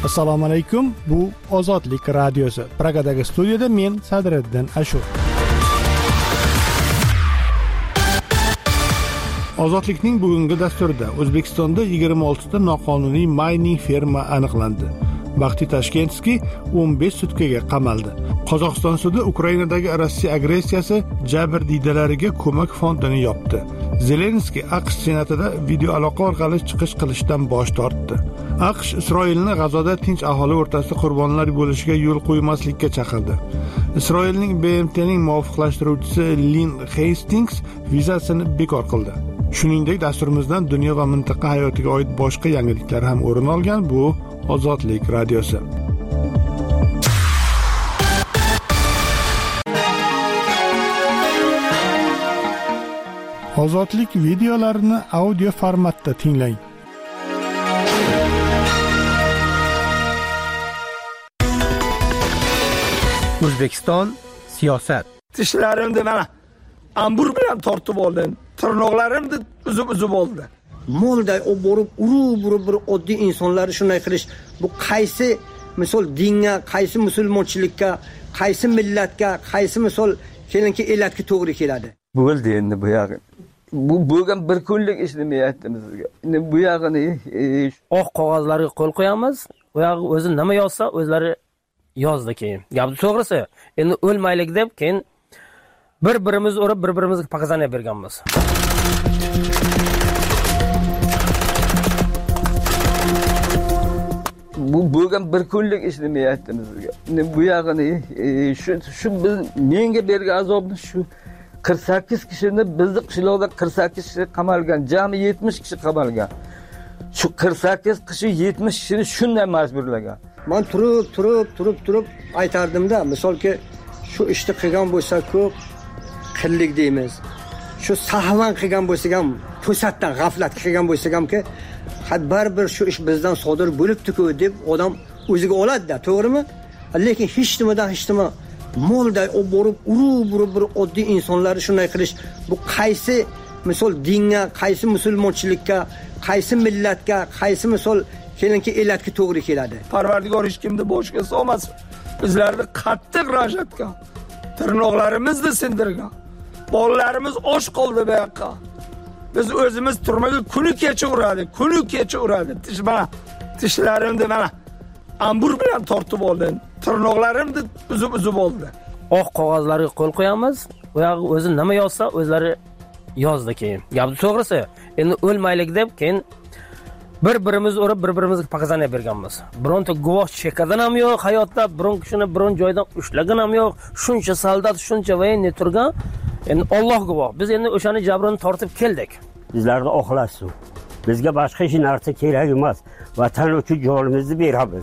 Assalomu alaykum. Bu Ozodlik radiosi. Pragadagi studiyada men Sadriddin Ashur. Ozodlikning bugungi dasturida O'zbekistonda 26 ta noqonuniy mayning ferma aniqlandi. Baxti Tashkentskiy 15 sutkaga qamaldi. Qozog'iston sudi Ukrainadagi Rossiya agressiyasi jabrdiydalarga ko'mak fondini yopdi. Zelenskiy AQSh senatida video aloqa orqali chiqish qilishdan bosh tortdi. AQSh Isroilni G'azoda tinch aholi o'rtasida qurbonlar bo'lishiga yo'l qo'ymaslikka chaqirdi. Isroilning BMTning muvofiqlashtiruvchisi Lin Hastings vizasini bekor qildi. Shuningdek, dasturimizdan dunyo va mintaqa hayotiga oid boshqa yangiliklar ham o'rin olgan. Bu Ozodlik radiosi. Ozodlik videolarini audio formatda tinglang. O'zbekiston siyosat. Tishlarimni mana ambur bilan tortib oldim. Tirnoqlarimni uzib oldi. Molday olib borib, urib bir oddiy insonlarni shunday qilish, bu qaysi misol dinga, qaysi musulmonchilikka, qaysi millatga, qaysi misol kelinki elatga to'g'ri keladi. Bo'ldi endi bu yog'i. Bu bo'lgan bir kunlik ishlamayapti bizga. Endi bu yog'ini oq qog'ozlarga qo'l qo'yamiz. Bu yog'i o'zi nima yozsa, o'zlari yozdi keyin. Gap to'g'risi. Endi o'lmaylik deb keyin bir-birimiz urib, bir-birimizga pakazaniya berganmiz. Bu bo'lgan bir kunlik ishlamayapti bizga. Endi bu yog'ini shu biz menga bergan azobni shu 48 kishini bizni qishloqda 48 kishi qamalgan, jami 70 kishi qamalgan. Shu 48 kishi 70 kishini shunday majburlagan. Men turib aytardimda, misolki shu ishni qilgan bo'lsa ko'p qillik deymiz. Shu sahvan qilgan bo'lsa ham, to'satdan g'aflat qilgan bo'lsa hamki, baribir shu ish bizdan sodir bo'libdi-ku deb odam o'ziga oladi-da, to'g'rimi? Lekin hech nima molday olib borib, urib bir oddiy insonlarni shunday qilish, bu qaysi misol dinga, qaysi musulmonchilikka, qaysi millatga, qaysi misol kelinki elatga to'g'ri keladi. Parvardigor hech kimni boshga solmasin. Bizlarni qattiq rajatga, tirnoqlarimizni sindirgan. Bolalarimiz och qoldi bu yoqqa. Biz o'zimiz turmaga kuni kecha uradi. Tishlarimni mana ambur bilan tortib oldim. Tirnoqlarimni uzib oldi. Oq qog'ozlarga qo'l qo'yamiz. Bu yog'i o'zi nima yozsa, o'zlari yozdi keyin. Gap to'g'risi. Endi o'lmaylik deb keyin bir-birimiz urib, bir-birimizga pakazaniya berganmiz. Bironta guvoh chekadan ham yo'q, hayotda biron kishini biron joydan ushlagan ham yo'q. Shuncha soldat, shuncha voyenniy turgan. Endi Alloh guvoh. Biz endi o'shani jabrini tortib keldik. Bizlarni oqlasin. Bizga boshqa hech narsa kerak emas. Vatan uchun jonimizni beramiz.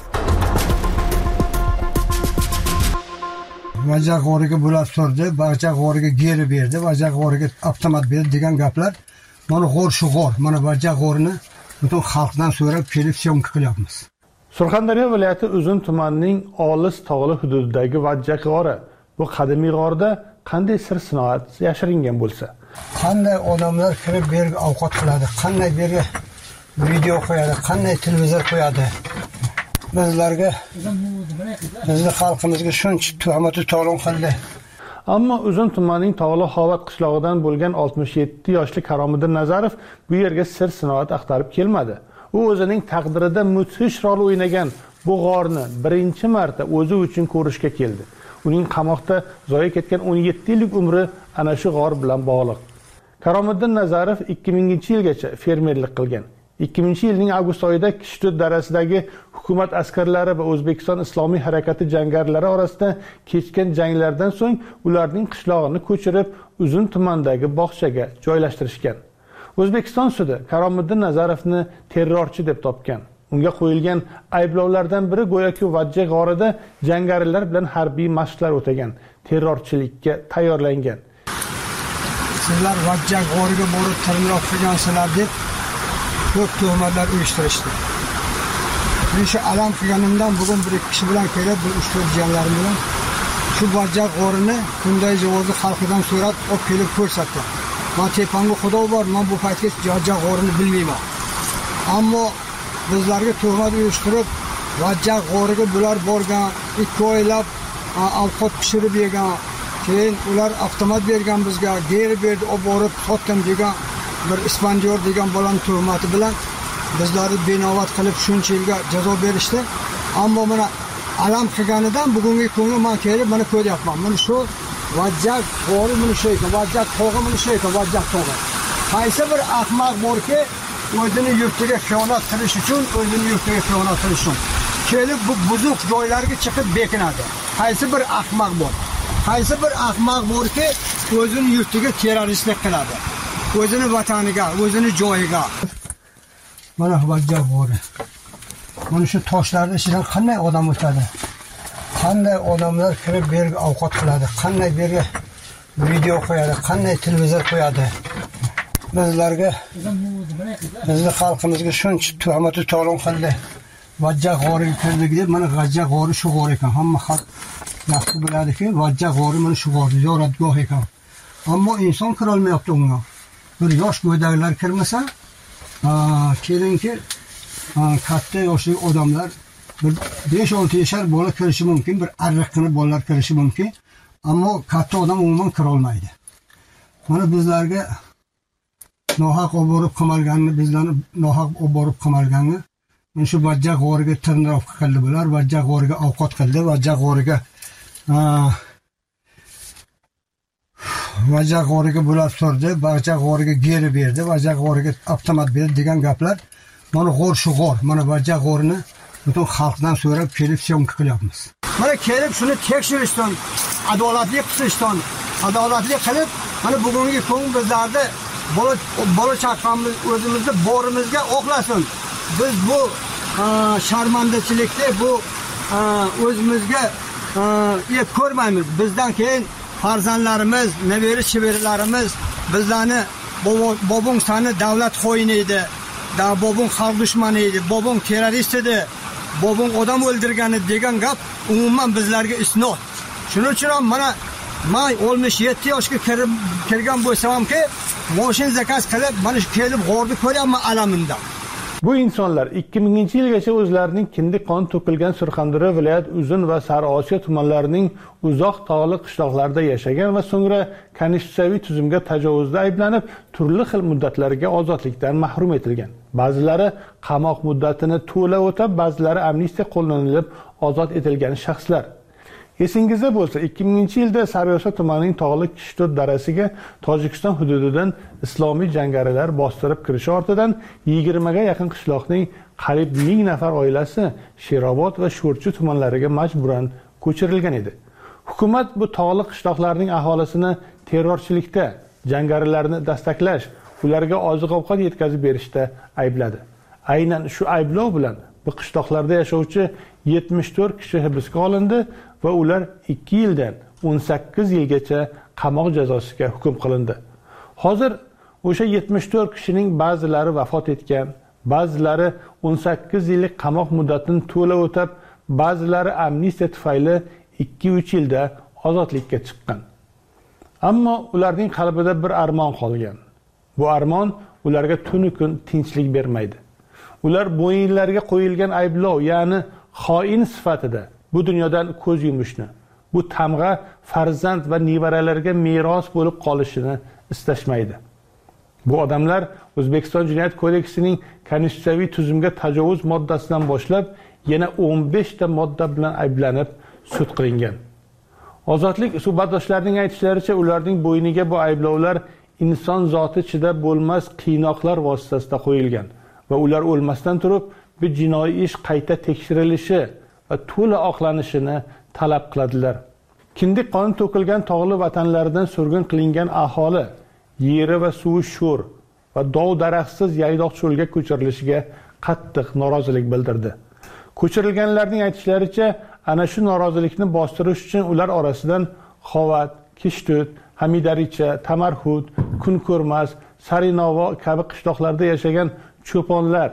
Vajag'origa bo'lib turdi, vajag'origa geri berdi, vajag'origa avtomat berdi degan gaplar. Mana g'or, mana vajag'orini butun xalqdan so'rab kelib syomka qilyapmiz. Surxondaryo viloyati Uzun tumanining olis tog'li hududidagi Vajjaq-g'ori. Bu qadimiy g'orda qanday sir sinoat yashiringan bo'lsa, qanday odamlar kirib berga ovqat qiladi, qanday berga video qo'yadi, qanday televizor qo'yadi. Bizlarga, bizni xalqimizga shuncha tuhmat ta'lon qildi. Ammo Uzun tumanining Tog'li Xovat qishlog'idan bo'lgan 67 yoshli Karomiddin Nazarov bu yerga sir sinoat axtarib kelmadi. U o'zining taqdirida mudhish rol o'ynagan bu g'orni birinchi marta o'zi uchun ko'rishga keldi. Uning qamoqda zoya ketgan 17 yillik umri ana shu g'or bilan bog'liq. Karomiddin Nazarov 2000-yilgacha fermerlik qilgan. 2000-yilning avgust oyida Kishtut darasidagi hukumat askarlari va O'zbekiston Islomiy harakati jangarilari orasida kechgan janglardan so'ng ularning qishlog'ini ko'chirib Uzun tumanidagi bog'chaga joylashtirishgan. O'zbekiston sudi Karomiddin Nazarovni terrorchi deb topgan. Unga qo'yilgan ayblovlardan biri go'yoki Vajjaq g'orida jangarilar bilan harbiy mashqlar o'tagan, terrorchilikka tayyorlangan. Sizlar Vajjaq g'origa borib tirnoq qilgansizlar deb ko'p tuhmatlar uyushtirishdi. Men shu alam qilganimdan bugun bir kishi bilan kelib, bir 3-4 jiyanlarim bilan shu Vajjaq g'orini bunday javozni xalqidan so'rab olib kelib ko'rsatdi. Men tepamga xudo bor, men bu paytgacha Vajjaq g'orini bilmayman. Ammo bizlarga tuhmat uyushtirib, Vajjaq g'origa bular borgan, 2 oylab ovqat pishirib yegan. Keyin ular avtomat bergan bizga, geri berdi, olib borib sotdim degan bir ispandiyor degan bolam tuhmati bilan bizlarni benovat qilib shuncha yilga jazo berishdi. Ammo mana alam qilganidan bugungi kunda men kelib mana ko'ryapman. Mana shu Vajjaq g'ori mana shu ekan, Vajjaq tog'i mana shu ekan, Vajjaq tog'i. Qaysi bir ahmoq borki, o'zini yurtiga xiyonat qilish uchun, kelib bu buzuq joylarga chiqib bekinadi. Qaysi bir ahmoq bor? Qaysi bir ahmoq borki, o'zini yurtiga terroristlik qiladi. O'zini vataniga, o'zini joyiga. Mana Vajjaq g'ori. Mana shu toshlarning ichidan qanday odam o'tadi? Qanday odamlar kirib bu yerga ovqat qiladi? Qanday bu yerga video qo'yadi? Qanday televizor qo'yadi? Bizlarga, bizning xalqimizga shuncha tuhmat to'lon qildi. Vajjaq g'origa kirdik deb, mana Vajjaq g'ori shu g'or ekan. Hamma xalq yaxshi biladiki, Vajjaq g'ori mana shu g'or, ziyoratgoh ekan. Ammo inson kira olmayapti unga. Bir yosh bo'ydaglar kirmasa, kelinki katta yoshli odamlar bir 5-6 yashar bola kirishi mumkin, bir arriqqina bolalar kirishi mumkin. Ammo katta odam umuman kira olmaydi. Mana bizlarga nohaq olib borib qamalganini, bizlarni nohaq olib borib qamalganini, mana shu Vajjaq g'origa tirnoq qildi bular, Vajjaq g'origa ovqat qildi, Vajjaq g'origa bular surdi, Vajjaq g'origa geri berdi, Vajjaq g'origa avtomat berdi degan gaplar. Mana g'or shu g'or, mana Vajjaq g'orini butun xalqdan so'rab kelib syomka qilyapmiz. Mana kelib shuni tekshirishdan, adolatli qilishdan, adolatli qilib, mana bugungi kun bizlarda bola chaqamiz o'zimizni borimizga oqlasin. Biz bu sharmandachilikda bu o'zimizga ko'rmaymiz. Bizdan keyin farzandlarimiz, neveri cheverilarimiz bizlarni bobong sani davlat xo'yini edi, bobong xalq dushmani edi, bobong terrorist edi, bobong odam o'ldirgani degan gap umuman bizlarga isnot. Shuning uchun ham mana men 67 yoshga kirgan bo'lsam-ki, moshin zakaz qilib, mana shu kelib g'orni ko'ryapman alamindan. Bu insonlar 2000-yilgacha o'zlarining kindik qon to'kilgan Surxondaryo viloyat Uzun va Sariosiyo tumanlarining uzoq tog'li qishloqlarida yashagan va so'ngra konstitutsiyaviy tuzumga tajovuzda ayblanib, turli xil muddatlarga ozodlikdan mahrum etilgan. Ba'zilari qamoq muddatini to'la o'tab, ba'zilari amnistiya qo'llanilib ozod etilgan shaxslar. Esingizda bo'lsa, 2000-yilda Sariosiyo tumanining tog'li Kishtut darasiga Tojikiston hududidan islomiy jangarilar bostirib kirishi ortidan 20 ga yaqin qishloqning qariyb 1000 nafar oilasi Sherobod va Sho'rchi tumanlariga majburan ko'chirilgan edi. Hukumat bu tog'li qishloqlarning aholisini terrorchilikda, jangarilarni dastaklash, ularga oziq-ovqat yetkazib berishda aybladi. Aynan shu ayblov bilan bu qishloqlarda yashovchi 74 kishi hibsga olindi va ular 2 yildan 18 yilgacha qamoq jazosiga hukm qilindi. Hozir o'sha 74 kishining ba'zilari vafot etgan, ba'zilari 18 yillik qamoq muddatini to'la o'tab, ba'zilari amnistiya tufayli 2-3 yilda ozodlikka chiqqan. Ammo ularning qalbida bir armon qolgan. Bu armon ularga tunu kun tinchlik bermaydi. Ular bo'yinlariga qo'yilgan ayblov, ya'ni xoin sifatida bu dunyodan ko'z yumishni, bu tamg'a farzand va nevaralarga meros bo'lib qolishini istashmaydi. Bu odamlar O'zbekiston Jinoyat kodeksining konstitutsiyaviy tuzumga tajovuz moddasidan boshlab yana 15 ta modda bilan ayblanib sud qilingan. Ozodlik suhbatdoshlarining aytishlaricha, ularning bo'yniga bu ayblovlar inson zoti ichida bo'lmas qiynoqlar vositasida qo'yilgan va ular o'lmasdan turib bu jinoiy ish qayta tekshirilishi va to'la oqlanishini talab qiladilar. Kindik qon to'kilgan tog'li vatanlaridan surgun qilingan aholi yeri va suvi sho'r va dov daraxtsiz yaydoq cho'lga ko'chirilishiga qattiq norozilik bildirdi. Ko'chirilganlarning aytishlaricha, ana shu norozilikni bostirish uchun ular orasidan Xovat, Kishtut, Hamidaricha, Tamarhud, Kunko'rmas, Sarinovo kabi qishloqlarda yashagan cho'ponlar,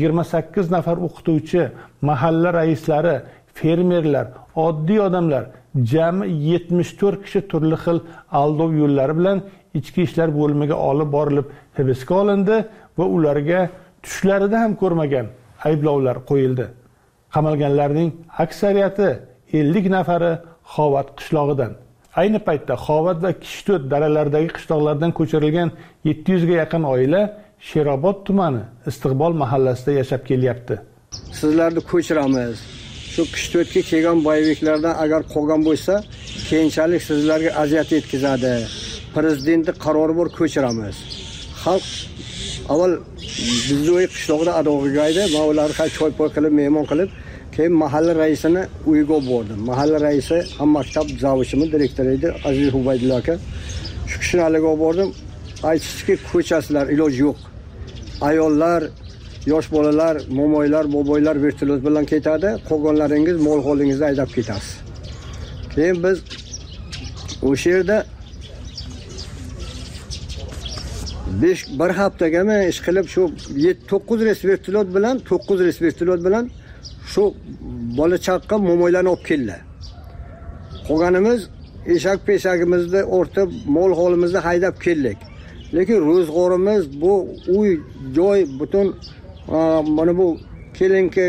28 nafar o'qituvchi, mahalla raislari, fermerlar, oddiy odamlar, jami 74 kishi turli xil aldov yo'llari bilan ichki ishlar bo'limiga olib borilib hibsga olindi va ularga tushlarida ham ko'rmagan ayblovlar qo'yildi. Qamalganlarning aksariyati 50 nafari Xovat qishlog'idan. Ayni paytda Xovat va Kishtot daralaridagi qishloqlardan ko'chirilgan 700 ga yaqin oila Sherobod tumani Istiqbol mahallasida yashab kelyapti. Sizlarni ko'chiramiz. Shu Kishtotga kelgan boyviklardan agar qolgan bo'lsa, keyinchalik sizlarga aziyat yetkazadi. Prezidentning qarori bor, ko'chiramiz. Xalq avval bizning qishloqda adog'iga edi, men ularga choy-poy qilib, mehmon qilib, keyin mahalla raisini uyga bordim. Mahalla raisi ham maktab zavishimi direktori edi, Aziz Hubaydulla aka. Shu kishini aliga bordim. Aytishdiki, ko'chasizlar, iloj yo'q. Ayollar, yosh bolalar, momoylar, boboylar vertolyot bilan ketadi, qolganlaringiz mol holingizni haydab ketasiz. Keyin biz o'sha yerda bir haftagami ish qilib shu 9 reys vertolyot bilan shu bola chaqqo momoylarni olib keldi. Qolganimiz eshak-peshagimizni o'rtib, mol holimizni haydab keldik. Lekin ro'zg'orimiz bu uy, joy, butun mana bu kelinki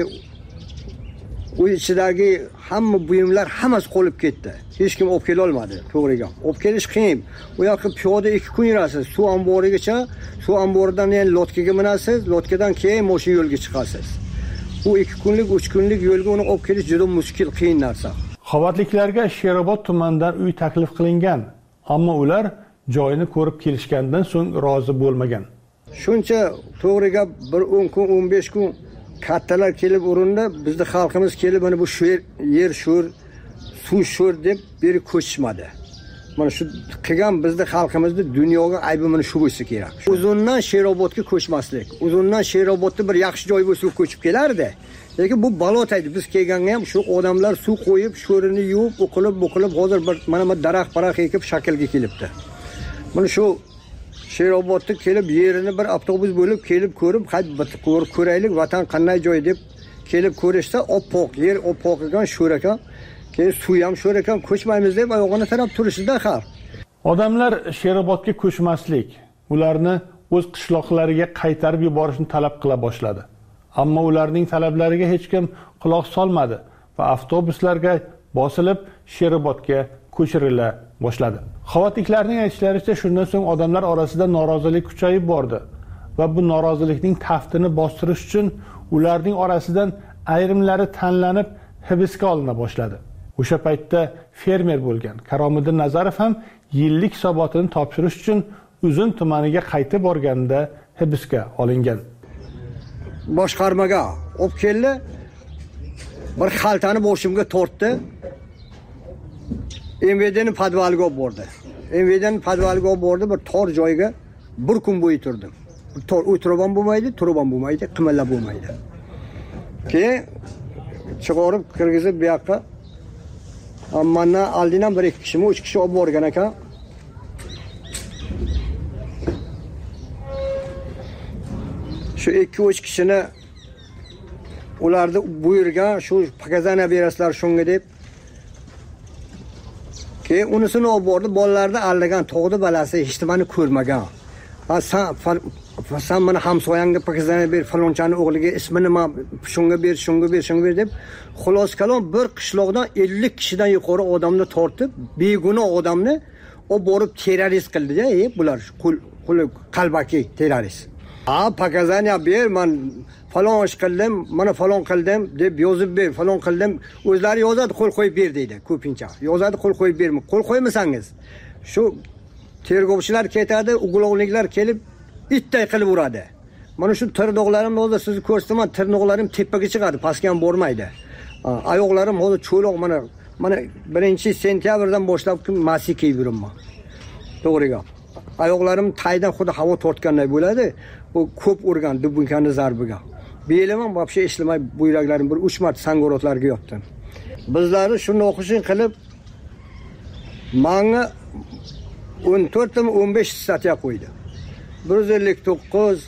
uy ichidagi hamma buyumlar hammasi qolib ketdi. Hech kim olib kela olmadi, to'g'riga. Olib kelish qiyin. U yoqqa piyoda 2 kun yurasiz. Suv omborigacha, suv omboridan yana lotkaga minasiz, lotkadan keyin mashina yo'lga chiqasiz. Bu 2 kunlik, 3 kunlik yo'lga uni olib kelish juda mushkil, qiyin narsa. Xovatliklarga Sherobod tumanidan uy taklif qilingan, ammo ular joyini ko'rib kelishgandan so'ng rozi bo'lmagan. Shuncha to'g'riga bir 10 kun, 15 kun kattalar kelib urindi, bizning xalqimiz kelib mana bu yer sho'r, suv sho'r deb beri ko'chishmadi. Mana shu qilgan bizning xalqimizni dunyoga aybi mana shu bo'lsa kerak. Uzundan Sherobodga ko'chmaslik. Uzundan Sherobodda bir yaxshi joy bo'lsa ko'chib kelardi. Lekin bu balot edi. Biz kelganda ham shu odamlar suv qo'yib, sho'rini yuvib, o'qilib hozir bir mana bu daraxt-paraxt ekib shaklga kelibdi. Mana shu Sherobodga kelib yerini bir avtobus bo'lib kelib ko'rib, ko'raylik vatan qanday joy deb kelib ko'rishsa, oppoq yer, oppoq ekan, sho'r ekan. Keyin suv ham sho'r ekan, ko'chmaymiz deb oyog'ini tarab turishdi xalq. Odamlar Sherobodga ko'chmaslik, ularni o'z qishloqlariga qaytarib yuborishni talab qila boshladi. Ammo ularning talablariga hech kim quloq solmadi va avtobuslarga bosilib Sherobodga ko'chirila boshladi. Xovatliklarning aytishlaricha shundan so'ng odamlar orasida norozilik kuchayib bordi va bu norozilikning taftini bostirish uchun ularning orasidan ayrimlari tanlanib hibsga olina boshladi. O'sha paytda fermer bo'lgan Karomiddin Nazarov ham yillik hisobotini topshirish uchun Uzun tumaniga qaytib borganida hibsga olingan. Boshqarmaga olib keldi. Bir xaltani boshimga tortdi. MVDning podvaliga olib bordi. MVDning podvaliga olib bordi, bir tor joyga bir kun bo'yi turdim. Tor o'tirib ham bo'lmaydi, turib ham bo'lmaydi, qimillab bo'lmaydi. Keyin chiqarib kirgizib bu yoqqa mandan oldindan 1-2 kishimi, 3 kishi olib borgan ekan. Shu 2-3 kishini ularni buyurgan, shu pakazana berasizlar shunga deb. Keyin unisini olib bordi, bolalarni aldagan tog'di balasi hech nimani ko'rmagan. Sen mana hamsoyangga pakazana ber, falonchani o'g'liga ismini nima, shunga ber deb xolos kalom bir qishloqdan 50 kishidan yuqori odamni tortib, begunoh odamni olib borib terrorist qildi-ya, bular qalbaki terrorist. Pakazaniya ber, men falon ish qildim, mana falon qildim deb yozib ber, falon qildim. O'zlari yozadi, qo'l qo'yib ber deydi ko'pincha. Yozadi, qo'l qo'yib bermi? Qo'l qo'ymasangiz, shu tergovchilar ketadi, ugulovliklar kelib itday qilib uradi. Mana shu tirnoqlarimni hozir sizni ko'rsataman, tirnoqlarim tepaga chiqadi, pastga ham bormaydi. Oyoqlarim hozir cho'loq, mana 1-sentyabrdan boshlab masi kiyib yuraman. To'g'riga. Oyoqlarim taydan xuddi havo tortganday bo'ladi. Bu ko'p urgan dubunkani zarbiga. Belim ham vobshe ishlamay, buyraklarim bir 3 marta sangorotlarga yotdim. Bizlarni shuni o'qishin qilib menga 14-15 statya qo'ydi. 159,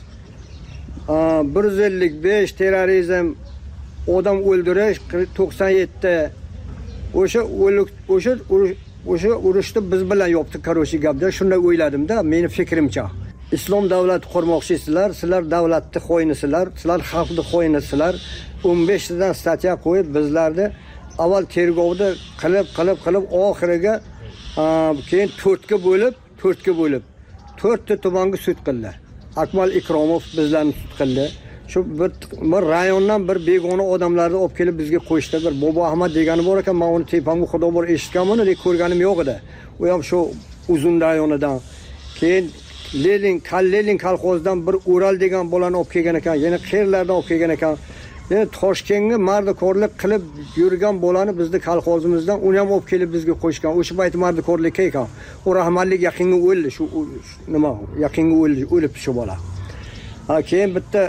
155 terrorizm, odam o'ldirish, 97 o'sha urushni biz bilan yopdi, karoshi gapda. Shunday o'yladim-da, meni fikrimcha. islom davlati qurmoqchisizlar, sizlar davlatni xo'ynisizlar, sizlar xalqni xo'ynisizlar. 15 tadan statya qo'yib bizlarni avval tergovda qilib oxiriga keyin 4 ga bo'lib 4 ta tumanga sud qildi. Akmal Ikromov bizlarni sud qildi. Shu bir rayondan bir begona odamlarni olib kelib bizga qo'yishdi. Bir Bobo Ahmad degani bor ekan, men uni tepamga xudo bor eshitganman, lekin ko'rganim yo'q edi. U ham shu uzun rayonidan. Keyin Lenin kolxozdan bir Ural degan bolani olib kelgan ekan, yana qayerlardan olib kelgan ekan. Yani Toshkentga mardikorlik qilib yurgan bolani bizni kolxozimizdan uni ham olib kelib bizga qo'yishgan. O'sha payt mardikorlikka ekan. U rahmatlik yaqinga o'ldi, shu nima, yaqinga o'lib shu bola. Keyin bitta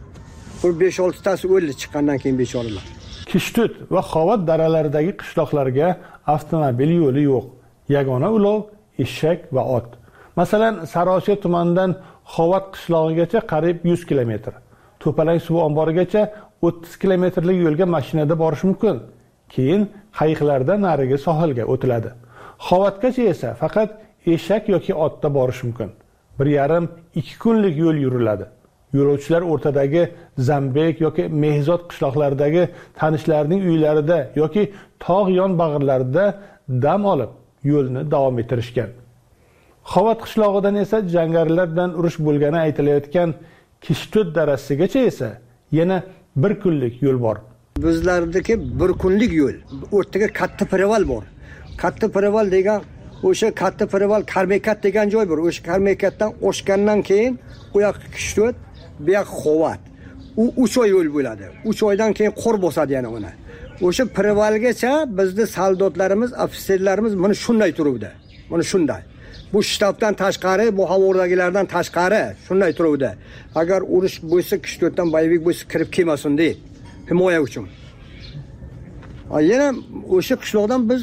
5-6 tasi o'ldi chiqqandan keyin bechoralar. Kishtut va Xovat daralaridagi qishloqlarga avtomobil yo'li yo'q. Yagona ulov eshak va ot. Masalan, Sariosiyo tumanidan Xovat qishlog'igacha qariyb 100 kilometr. To'palang suv omborigacha 30 kilometrlik yo'lga mashinada borish mumkin. Keyin qayiqlarda nariga sohilga o'tiladi. Xovatgacha esa faqat eshak yoki otda borish mumkin. 1,5-2 kunlik yo'l yuriladi. Yo'lovchilar o'rtadagi Zambek yoki Mehzod qishloqlaridagi tanishlarining uylarida yoki tog' yon bag'irlarida dam olib yo'lni davom ettirishgan. Xovat qishlog'idan esa jangarilar bilan urush bo'lgani aytilayotgan Kishtut darasigacha esa yana 1 kunlik yo'l bor. Bizlardagi 1 kunlik yo'l. O'rtaga katta Preval bor. Katta Preval degan o'sha katta Preval Karmekat degan joy bor. O'sha Karmekatdan oshgandan keyin u yoq Kishtut, bu yoq Xovat. U 3 oy yo'l bo'ladi. 3 oydan keyin qor bosadi yana uni. O'sha Prevalgacha bizning soldotlarimiz, ofitserlarimiz mana shunday turibdi. Mana shunday. Bu shtabdan tashqari, bu havordagilardan tashqari shunday turibdi. Agar urush bo'lsa, Kishtutdan Boyvik bo'lsa kirib kelmasin deb, himoya uchun. Yana o'sha qishloqdan biz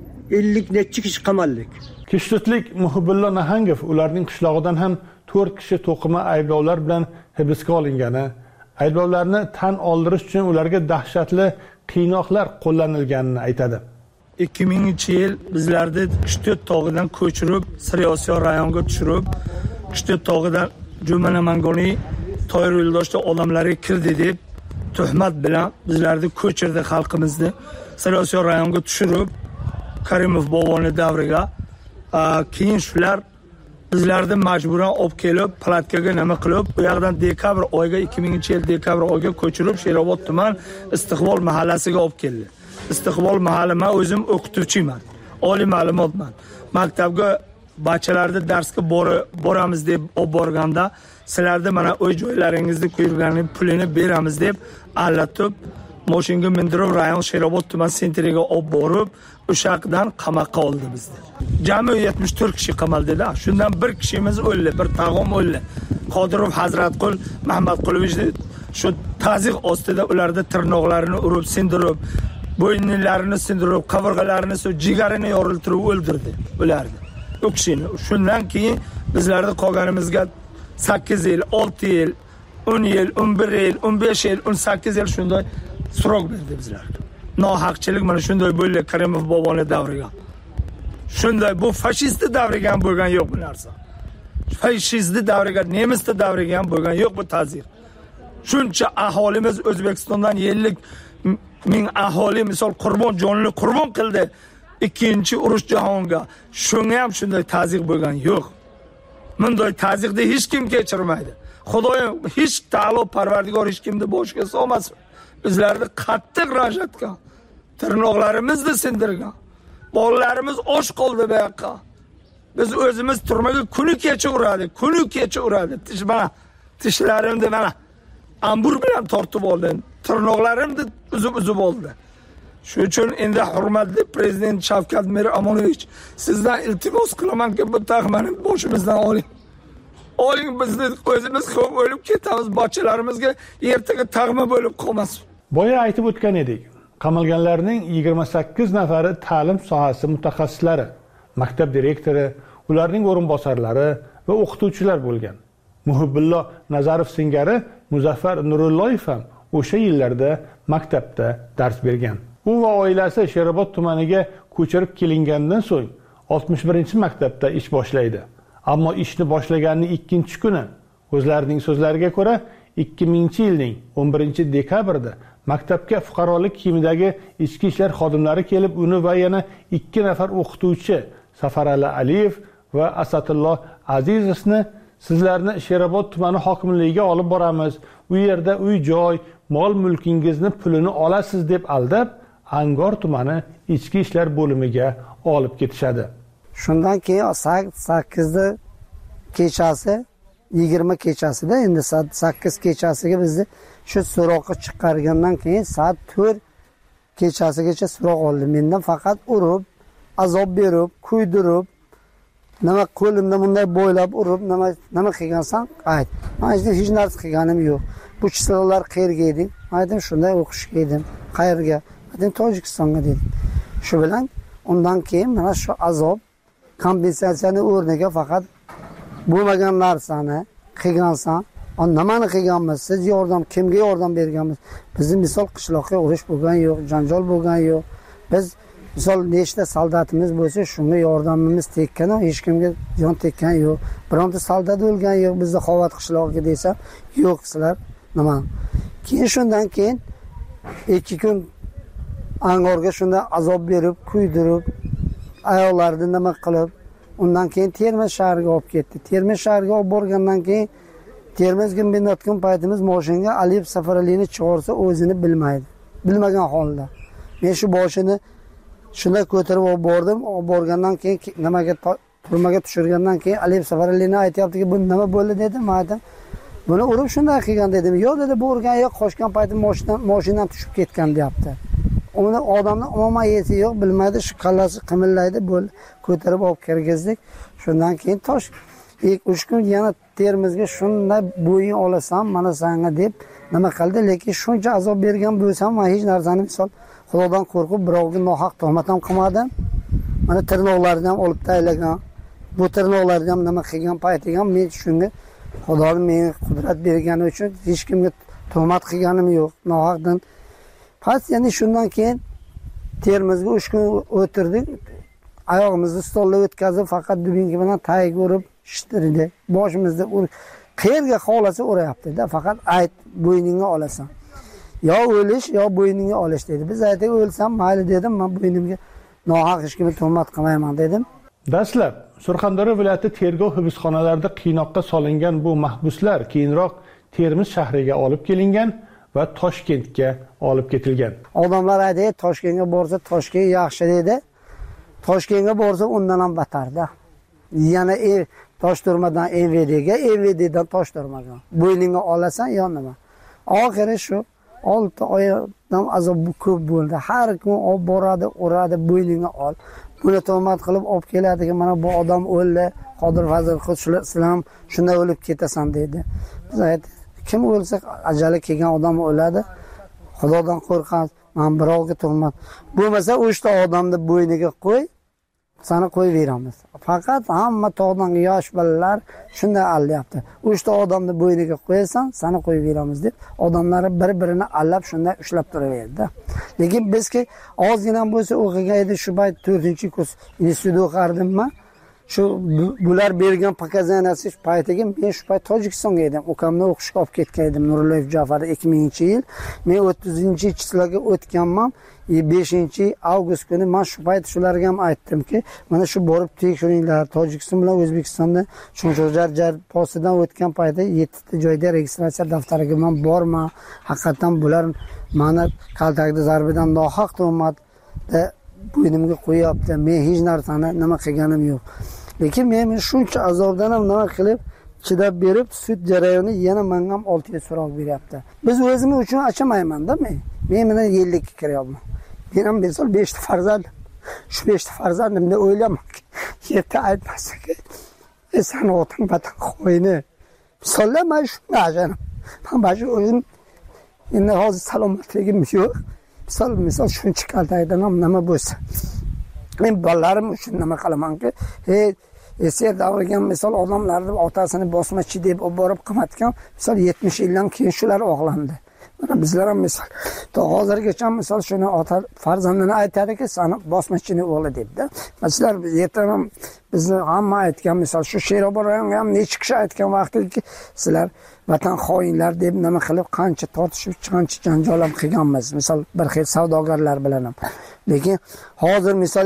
50 necha kishi qamaldik. Kishtutlik Muhibullo Nahangov ularning qishlog'idan ham 4 kishi to'qima ayblovlar bilan hibsga olingani, ayblovlarni tan oldirish uchun ularga dahshatli qiynoqlar qo'llanilganini aytadi. 2000-yil bizlarni Kishtut tog'idan ko'chirib, Sariosiyo rayoniga tushirib, Kishtut tog'idan Jumana Mangoniy Toyir yo'ldoshda odamlarga kirdi deb tuhmat bilan bizlarni ko'chirdi xalqimizni. Sariosiyo rayoniga tushirib, Karimov boboni davriga, keyin shular bizlarni majburan olib kelib, palatkaga nima qilib, bu yoqdan dekabr oyiga 2000-yil dekabr oyiga ko'chirib, Sherobod tuman Istiqbol mahallasiga olib keldi. Istiqbol mahalla, men o'zim o'qituvchiman, oliy ma'lumotman. Maktabga bachchalarni darsga boramiz deb olib borganda, sizlarni mana uy joylaringizni qo'yganning pulini beramiz deb allatib, mashinaga mindirib rayon Sherobod tuman sentriga olib borib, o'sha yoqdan qamoqqa oldi bizni. Jami 74 kishi qamaldi-da. Shundan bir kishimiz o'ldi, bir tag'om o'ldi. Qodirov Hazratqul Mahmadqulovich shu ta'ziq ostida ularda tirnoqlarini urib, sindirib, bo'ynlarini sindirib, qavrg'alarini, jigarini yoriltirib o'ldirdi ularni. U kishini. Shundan keyin bizlarni qolganimizga 8 yil, 6 yil, 10 yil, 11 yil, 15 yil, 18 yil shunday surok berdi bizlarga. Nohaqchilik mana shunday bo'ldi Karimov boboni davriga. Shunday bu fashistni davriga ham bo'lgan yo'q bu narsa. Fashistni davriga, nemisni davriga ham bo'lgan yo'q bu ta'zir. Shuncha aholimiz O'zbekistondan 50 ming aholi misol jonini qurbon qildi 2-urush jahonga. Shunga ham shunday ta'zir bo'lgan yo'q. Bunday ta'zirni hech kim kechirmaydi. Xudoyim hech ta'alo Parvardigor hech kimni boshiga solmasin. Bizlarni qattiq rajatgan, tirnoqlarimizni sindirgan. Bolalarimiz och qoldi bu yoqqa. Biz o'zimiz turmaga kuni kecha uradi. Tishlarimni mana ambur bilan tortib oldim. Tirnoqlarimni uzib oldi. Shuning uchun endi hurmatli prezident Shavkat Mirziyoyevich, sizdan iltimos qilamanki, bu taxmani boshimizdan oling. Bizni o'zimiz ham o'lib ketamiz, bachalarimizga ertaga tag'ma bo'lib qolmasin. Boya aytib o'tgan edik. Qamalganlarning 28 nafari ta'lim sohasi mutaxassislari, maktab direktori, ularning o'rinbosarlari va o'qituvchilar bo'lgan. Muhibullo Nazarov singari Muzaffar Nurulloyev ham o'sha yillarda maktabda dars bergan. U va oilasi Sherobod tumaniga ko'chirib kelingandan so'ng 61-maktabda ish boshlaydi. Ammo ishni boshlaganning 2-kuni o'zlarining so'zlariga ko'ra 2000-yilning 11-dekabrda maktabga fuqarolik kiyimidagi ichki ishlar xodimlari kelib, uni va yana 2 nafar o'qituvchi Safarali Aliyev va Asadullo Azizovni sizlarni Sherobod tumani hokimligiga olib boramiz. U yerda uy-joy, mol-mulkingizni pulini olasiz deb aldab, Angor tumani ichki ishlar bo'limiga olib ketishadi. Shundan keyin 8da kechasi 20 kechasida endi 8 kechasiga bizni shu so'roqqa chiqargandan keyin soat 4 kechasigacha so'roq oldi. Mendan faqat urib, azob berib, kuydirib, nima qo'limda bunday bo'ylab urib, nima qilgansan? Ayt. Men hech narsa qilganim yo'q. Bu chisoqlar qayerga eding? Aytdim, shunday o'qishga edim. Qayerga? Aytdim, Tojikistonga dedim. Shu bilan undan keyin mana shu azob kompensatsiyani o'rniga faqat bo'lmagan narsani qilgansan, nimani qilganmiz, siz yordam, kimga yordam berganmiz? Bizni misol qishloqqa urush bo'lgan yo'q, janjal bo'lgan yo'q. Biz misol nechta soldatimiz bo'lsa, shunga yordamimiz tekkan, hech kimga jon tekkan yo'q. Bironta soldat o'lgan yo'q bizda Xovat qishlog'iga desa, yo'q sizlar nima. Keyin shundan keyin 2 kun Angorga shunda azob berib, kuydirib, ayollarni nima qilib, undan keyin Termiz shahriga olib ketdi. Termiz shahriga olib borgandan keyin Termizga minayotgan paytimiz mashinaga Aliyev Safaralini chiqarsa o'zini bilmaydi. Bilmagan holda. Men shu boshini shunda ko'tarib olib bordim. Olib borgandan keyin nimaga turmaga tushirgandan keyin Aliyev Safaralini aytayaptiki, bu nima bo'ldi dedim. Aytdim, buni urib shunday qilgan dedim. Yo'q dedi, bu urgan yo'q, qochgan paytim mashinadan tushib ketgan deyapti. Uni odamning umuman yeti yo'q, bilmaydi, shu qallasi qimillaydi, bo'l ko'tarib olib kirgizdik. Shundan keyin ilk 3 kun yana Termizga shunday bo'yin olasan, mana senga deb nima qildi, lekin shuncha azob bergan bo'lsam, men hech narsani misol Xudodan qo'rqib birovga nohaq tuhmat ham qilmadim. Mana tirnoqlarni ham olib taylagan. Bu tirnoqlarni ham nima qilgan paytiga ham men shunga Xudoning menga qudrat bergani uchun hech kimga tuhmat qilganim yo'q, nohaqdan. Pas yani shundan keyin Termizga 3 kun o'tirdik. Oyog'imizni stolga o'tkazib, faqat dubinka bilan tayga urib shtirdi. Boshimizda qayerga xohlasa urayapti-da, faqat ayt, bo'yningga olasan. Yo o'lish, yo bo'yningga olish dedi. Biz aytdik, o'lsam mayli dedim, men bo'ynimga nohaq hech kimga tuhmat qilmayman dedim. Dastlab Surxondaryo viloyati tergov hibsxonalarida qiynoqqa solingan bu mahbuslar keyinroq Termiz shahriga olib kelingan va Toshkentga olib ketilgan. Odamlar aytdi, Toshkentga borsa Toshkent yaxshi dedi. Toshkentga borsa undan ham battarda. Yana Toshturmadan EVDdan Toshturmaga. Bo'yningga olasan yo nima. Oxiri shu 6 oydan azob ko'p bo'ldi. Har kun olib boradi, uradi, bo'yningga ol. Buni tuhmat qilib olib keladigan, mana bu odam o'ldi, Qodir Fazil Islom shunday o'lib ketasan dedi. Biz aytdik, kim o'lsa ajali kelgan odam o'ladi. Xudodan qo'rqamiz. Men birovga tuhmat. Bo'lmasa o'shta odamni bo'yniga qo'y, seni qo'yib beramiz. Faqat hamma tog'dan yosh bolalar shunday allayapti. O'shta odamni bo'yniga qo'yasan, seni qo'yib beramiz deb odamlar bir-birini allab shunday ushlab turaverdi. Lekin bizki ozgina bo'lsa o'qigan edi, shu payt 4-kurs institutda o'qardim-man. Shu bular bergan pokazaniyasi paytiga men shu payt Tojikistonga edim. Ukamni o'qishga olib ketgan edim Nurulayev Jafarda 2000-yil. Men 30-chislaga o'tganman. 5-avgust kuni men shu payt shularga ham aytdimki, mana shu borib tekshiringlar. Tojikiston bilan O'zbekistonda shuncha postidan o'tgan paytda 7 ta joyda registratsiya daftariga men borman. Haqiqatan bular meni kaltakda zarbidan nohaq tuhmatda bo'ynimga qo'yapti. Men hech narsani nima qilganim yo'q. Lekin men shuncha azobdan ham nima qilib chidab berib, sud jarayoni yana menga ham 6 yil so'roq beryapti. Biz o'zimiz uchun achamayman-da men. Men mana yillikka kiryapman. Men ham misol 5 ta farzand. Shu 5 ta farzandimni o'ylamak. Yerda aytmasak-ki, sen otang vatan qo'yini. Misollar men shunday ajanim. Men bashi o'zim endi hozir salomatligim yo'q. Misol shuncha kaltakdan ham nima bo'lsa. Men bolalarim uchun nima qilamanki, eser davriga misol odamlarni otasini bosmachi deb olib borib qamatgan, misol 70 yildan keyin shular oqlandi. Mana bizlar ham misol hozirgacha misol shuni ota farzandini aytadiki, sani bosmachining o'g'li debdi. Sizlar ertadan bizni hamma aytgan misol shu Sheroboraga ham necha kishi aytgan vaqtiki, sizlar vatan xoinlar deb nima qilib qancha tortishib, qancha janjal ham qilganmiz. Misol bir xil savdogarlar bilan ham. Lekin hozir misol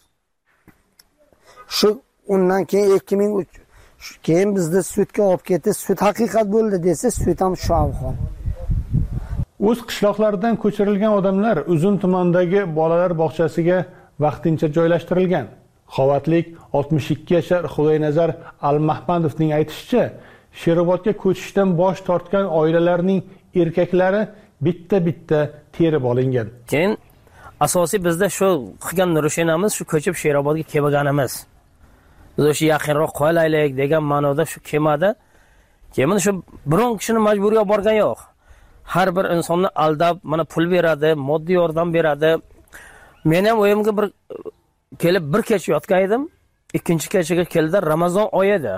shu undan keyin 2003 keyin bizni sudga olib ketdi. Sud haqiqat bo'ldi desa, sud ham shu ahvol. O'z qishloqlaridan ko'chirilgan odamlar Uzun tumanidagi bolalar bog'chasiga vaqtincha joylashtirilgan. Xovatlik 62 yashar Xudoynazar Almahmadovning aytishicha, Sherobodga ko'chishdan bosh tortgan oilalarning erkaklari bitta-bitta terib olingan. Keyin asosiy bizda shu qilgan nurushinamiz shu ko'chib Sherobodga kelganimiz. Biz o'sha yaqinroq qolaylik degan ma'noda shu kelmadi. Keyin shu biron kishini majburiy olib borgan yo'q. Har bir insonni aldab, mana pul beradi, moddiy yordam beradi. Men ham o'yimga bir kelib bir kecha yotgan edim. Ikkinchi kechaga keldi, Ramazon oyi edi.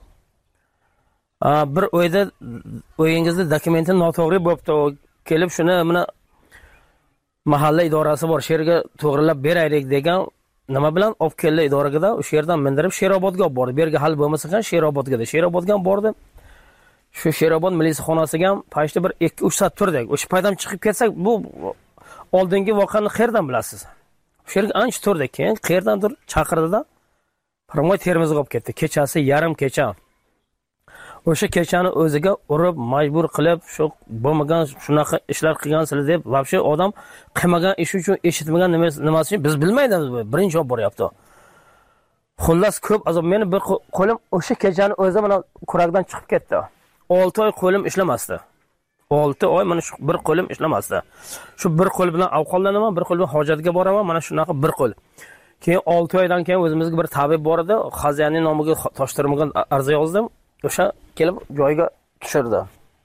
Bir o'yda o'yingizda dokumenti noto'g'ri bo'libdi. Kelib shuni mana mahalla idorasi bor, sherga to'g'rilab beraylik degan nima bilan olib keldi idoraga, o'sha yerdan mindirib Sherobodga olib bordi. Bu yerga hal bo'lmasa ham Sherobodga bordi. Shu Sherobod militsiyaxonasiga ham payishda bir 2-3 soat turdik. O'sha paydan chiqib ketsak, bu oldingi voqeani qayerdan bilasiz? O'sha yerga ancha turdik. Keyin qayerdandir chaqirdida Farmoy Termizga olib ketdi. Kechasi yarim kecha. O'sha kechani o'ziga urib, majbur qilib, shu bo'lmagan shunaqa ishlar qilgansizlar deb, vobshe odam qilmagan ish uchun, eshitmagan nimasi uchun biz bilmaymiz. Birinchi olib boryapti. Xullas ko'p azob. Meni bir qo'lim o'sha kechani o'zi mana kurakdan chiqib ketdi. 6 oy qo'lim ishlamasdi. 6 oy mana shu bir qo'lim ishlamasdi. Shu bir qo'l bilan ovqatlanaman, bir qo'l bilan hojatga boraman, mana shunaqa bir qo'l. Keyin 6 oydan keyin o'zimizga bir tabib bor edi, Xaziyaning nomiga toshtirmagan arza yozdim. O'sha kelib joyiga tushirdi.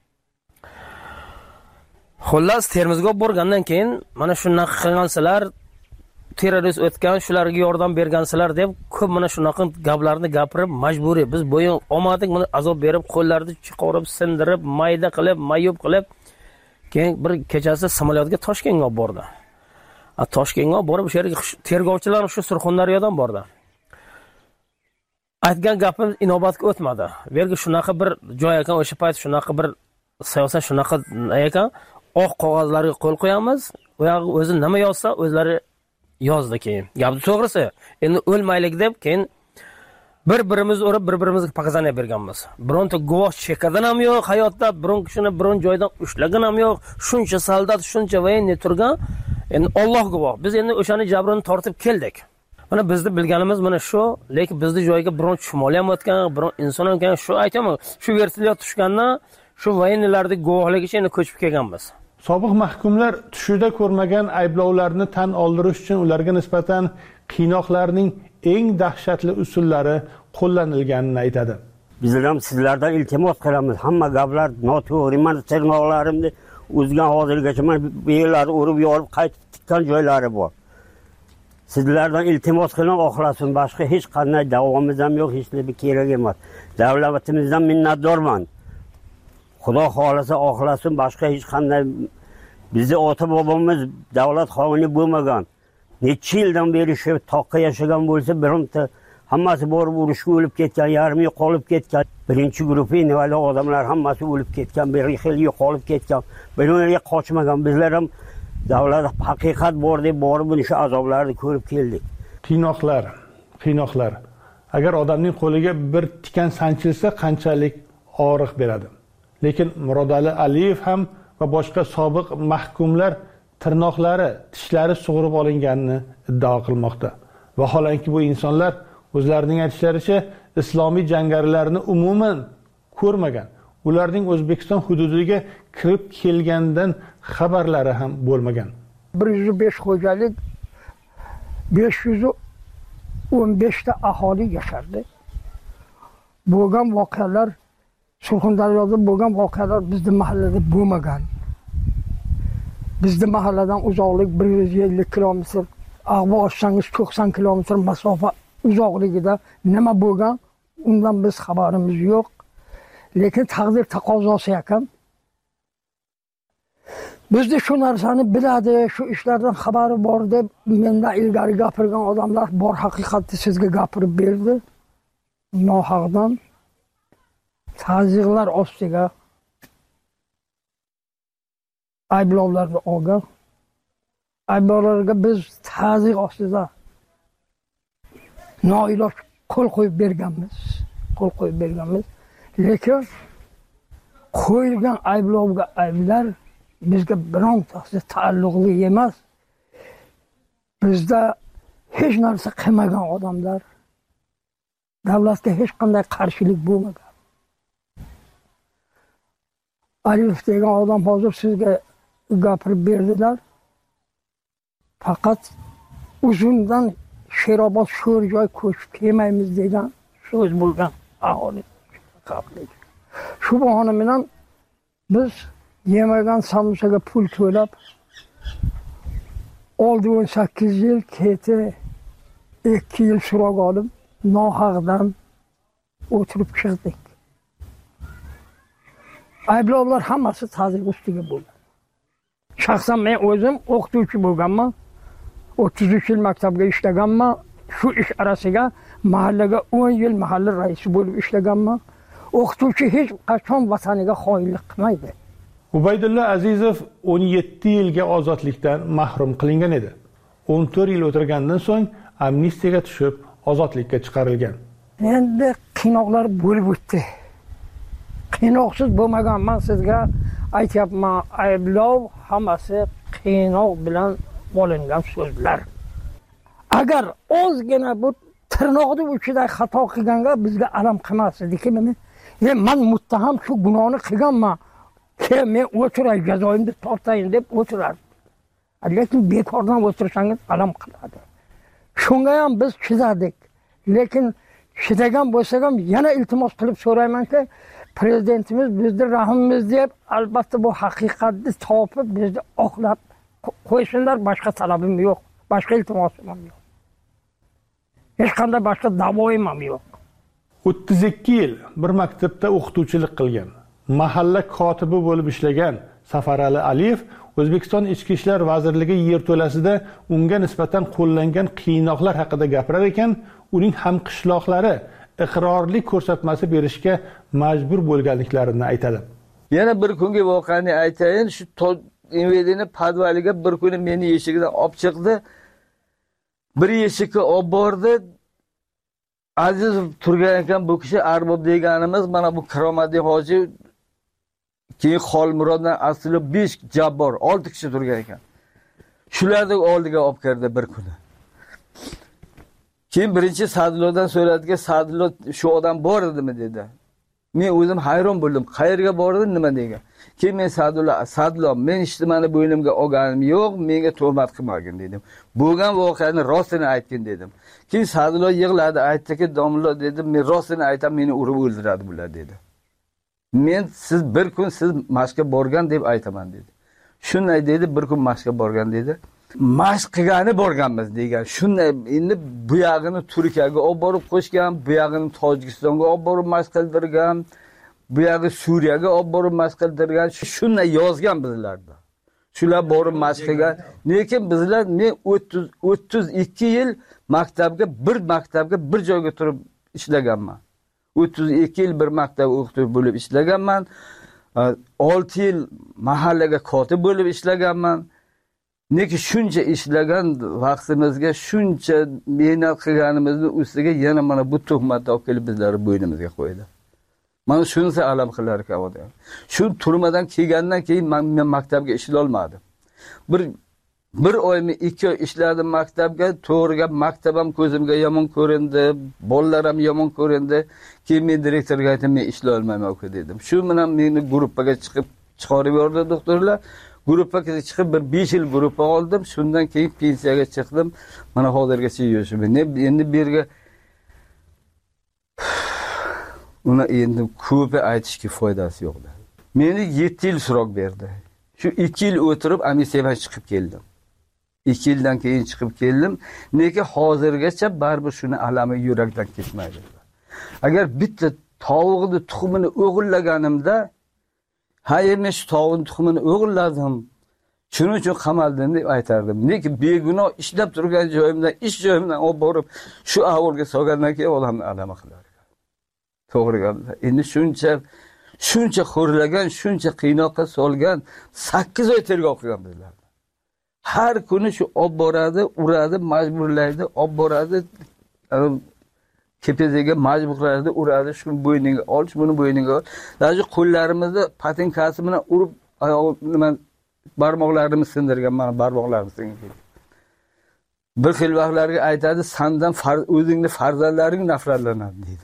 Xullas Termizga borgandan keyin mana shunaqa qilgansizlar, terrorist o'tgan, shularga yordam bergansizlar deb ko'p mana shunaqa gaplarni gapirib majburiy biz bo'yin olmadik, mana azob berib, qo'llarni chiqarib, sindirib, mayda qilib, mayub qilib, keyin bir kechasi samolyotga Toshkentga olib bordi. Toshkentga olib borib, o'sha yerga tergovchilar shu Surxondaryodan bordi. Aytgan gapimiz inobatga o'tmadi. Bu yerga shunaqa bir joy ekan, o'sha payt shunaqa bir siyosat shunaqa ekan, oq qog'ozlarga qo'l qo'yamiz, u yoq o'zi nima yozsa, o'zlari yozdi keyin. Gapni to'g'risi, endi o'lmaylik deb keyin bir-birimizni urib, bir-birimizga pokazaniya berganmiz. Bironta guvoh chekadan ham yo'q hayotda, biron kishini biron joydan ushlagan ham yo'q. Shuncha soldat, shuncha voyenniy turgan. Endi Alloh guvoh. Biz endi o'shani jabrini tortib keldik. Mana bizni bilganimiz mana shu, lekin bizni joyiga biron chumol ham o'tgan, biron inson ham o'tgan. Shu aytaman, shu vertolyot tushgandan shu voyenniylarning guvohligicha endi ko'chib kelganmiz. Sobiq mahkumlar tushida ko'rmagan ayblovlarni tan oldirish uchun ularga nisbatan qiynoqlarning eng dahshatli usullari qo'llanilganini aytadi. Bizlar ham sizlardan iltimos qilamiz. Hamma gaplar noto'g'ri. Mana tirnoqlarimni uzgan hozirgacha mana bu yerlarni urib yorib qaytib tikkan joylari bor. Sizlardan iltimos qilaman, oxlasin. Boshqa hech qanday davomimiz ham yo'q, hech narsa kerak emas. Davlatimizdan minnatdorman. Xudo xolasa oxlasin, boshqa hech qanday bizni ota bobomiz davlat xoni bo'lmagan. Necha yildan beri shu toqqa yashagan bo'lsa, bironta hammasi borib urushga o'lib ketgan, yarmi yo'qolib ketgan. Birinchi guruh invalid odamlar hammasi o'lib ketgan, bir xil yo'qolib ketgan. Birovlarga qochmagan. Bizlar ham davlat haqiqat bor deb borib shu azoblarni ko'rib keldik. Qiynoqlar. Agar odamning qo'liga bir tikan sanchilsa, qanchalik og'riq beradi. Lekin Murodali Aliyev ham va boshqa sobiq mahkumlar tirnoqlari, tishlari sug'urib olinganini iddao qilmoqda. Vaholanki bu insonlar o'zlarining aytishlaricha islomiy jangarilarni umuman ko'rmagan. Ularning O'zbekiston hududiga kirib kelgandan xabarlari ham bo'lmagan. 105 xo'jalik, 515 ta aholi yashardi. Bo'lgan voqealar Surxondaryoda bo'lgan voqealar bizning mahallada bo'lmagan. Bizning mahalladan uzoqlik 150 kilometr, Ag'bo olsangiz 90 kilometr masofa uzoqligida nima bo'lgan, undan biz xabarimiz yo'q. Lekin taqdir taqozosi ekan. Bizda shu narsani biladi, shu ishlardan xabari bor deb mendan ilgari gapirgan odamlar bor haqiqatni sizga gapirib berdi. Nohaqdan ta'ziqlar ostiga ayblovlarni olgan. Ayblovlarga biz ta'ziq ostida noiloj qo'l qo'yib berganmiz. Lekin qo'yilgan ayblovga ayblar bizga birontasi taalluqli emas. Bizda hech narsa qilmagan odamlar, davlatga hech qanday qarshilik bo'lmagan. Aliyev degan odam hozir sizga gapirib berdilar. Faqat uzundan Sherobod Sho'rjoy ko'chib kelmaymiz degan so'z bo'lgan aholi. Shu bahona bilan biz yemagan sambusaga pul to'lab oldi 18 yil, keti 2 yil so'roq olib nohaqdan o'tirib chiqdik. Ayblovlar hammasi ta'ziq ustiga bo'ldi. Shaxsan men o'zim o'qituvchi bo'lganman. 33 yil maktabga ishlaganman. Shu ish arasiga mahallaga 10 yil mahalla raisi bo'lib ishlaganman. O'qituvchi hech qachon vataniga xoinlik qilmaydi. Ubaydulla Azizov 17 yilga ozodlikdan mahrum qilingan edi. 14 yil o'tirgandan so'ng amnistiyaga tushib, ozodlikka chiqarilgan. Endi qiynoqlar bo'lib o'tdi. Qiynoqsiz bo'lmagan, men sizga aytyapman, ayblov hammasi qiynoq bilan olingan so'zlar. Agar ozgina bu tirnoqni uchida xato qilganga bizga alam qilmas edi-ki, men muttaham shu gunohni qilganman. Men o'tiray, jazoimni tortayin deb o'tirardi. Lekin bekordan o'tirsangiz alam qiladi. Shunga ham biz chidadik. Lekin chidagan bo'lsak ham yana iltimos qilib so'raymanki, prezidentimiz bizni rahmimiz deb, albatta bu haqiqatni topib bizni oqlab qo'ysinlar, boshqa talabim yo'q, boshqa iltimosim ham yo'q. Hech qanday boshqa da'voim ham yo'q. 32 yil bir maktabda o'qituvchilik qilgan, mahalla kotibi bo'lib ishlagan Safarali Aliyev O'zbekiston Ichki ishlar vazirligi yerto'lasida unga nisbatan qo'llangan qiynoqlar haqida gapirar ekan, uning hamqishloqlari iqrorlik ko'rsatmasi berishga majbur bo'lganliklarini aytadi. Yana bir kungi voqeani aytayin, shu invedini padvaliga bir kuni meni eshigidan olib chiqdi. Bir eshikka olib bordi. Azizov turgan ekan, bu kishi Arbob deganimiz, mana bu Karomatli hoji, keyin Xolmuroddan asli 5 jabbor, 6 kishi turgan ekan. Shularni oldiga olib kirdi bir kuni. Keyin birinchi Sadullodan so'radiki, Sadullo shu odam bor edimi dedi. Men o'zim hayron bo'ldim. Qayerga bordi, nima degan. Keyin men Sadullo, men ishtimani bo'ynimga olganim yo'q, menga tuhmat qilmagin dedim. Bo'lgan voqeani rostini aytgin dedim. Keyin Sadullo yig'ladi, aytdiki, "Domlo" dedi, "men rostini aytam, meni urib o'ldiradi bular" dedi. Men siz bir kun siz mashqqa borgan deb aytaman dedi. Shunday dedi, bir kun mashqqa borgan dedi. Mashq qilgani borganmiz degan. Shunday endi bu yog'ini Turkiyaga olib borib qo'shgan, bu yog'ini Tojikistonga olib borib mashq qildirgan, bu yog'i Suriyaga olib borib mashq qildirgan. Shunday yozgan bizlarda. Shular borib mashq qilgan. Lekin bizlar men 32 yil maktabga bir joyga turib ishlaganman. 32 yil bir maktab o'qituvchi bo'lib ishlaganman. 6 yil mahallaga kotib bo'lib ishlaganman. Neki shuncha ishlagan vaqtimizga, shuncha mehnat qilganimizni ustiga yana mana bu tuhmatni olib kelib bizlarni bo'ynimizga qo'ydi. Mana shunisi alam qilar ekan odam. Shu turmadan kelgandan keyin men maktabga ishlay olmadim. Bir oymi 2 oy ishladim maktabga, to'g'riga maktabam ko'zimga yomon ko'rindi, bolalar ham yomon ko'rindi. Keyin men direktorga aytdim, men ishlay olmayman uka dedim. Shu bilan meni gruppaga chiqarib yubordi doktorlar. Gruppaga chiqib bir 5 yil gruppa oldim. Shundan keyin pensiyaga chiqdim. Mana hozirgacha yurishim. Endi bu yerga uni endi ko'pi aytishga foydasi yo'q. Meni 7 yil so'roq berdi. Shu 2 yil o'tirib amnistiyadan chiqib keldim. 2 yildan keyin chiqib keldim. Nega hozirgacha baribir shuni alami yurakdan ketmaydi. Agar bitta tovuqni tuxumini o'g'illaganimda, men shu tovuqning tuxumini o'g'illadim. Shuning uchun qamaldim deb aytardim. Lekin begunoh ishlab turgan joyimdan, ish joyimdan olib borib, shu ahvolga solgandan keyin odamni alama qilar. To'g'ri gaplar. Endi shuncha xo'rlagan, shuncha qiynoqqa solgan 8 oy tergov qilgan bizlar. Har kuni shu olib boradi, uradi, majburlaydi, olib boradi, kepeziga majburlaydi, uradi, shuni bo'yniga ol, buni bo'yniga ol. Даже qo'llarimizni patinkasi bilan urib, oyog'imni barmoqlarimni sindirgan, mana barmoqlarimni sindirgan. Bir xil vaqtlarga aytadi, sendan o'zingni farzandlaring nafratlanadi deydi.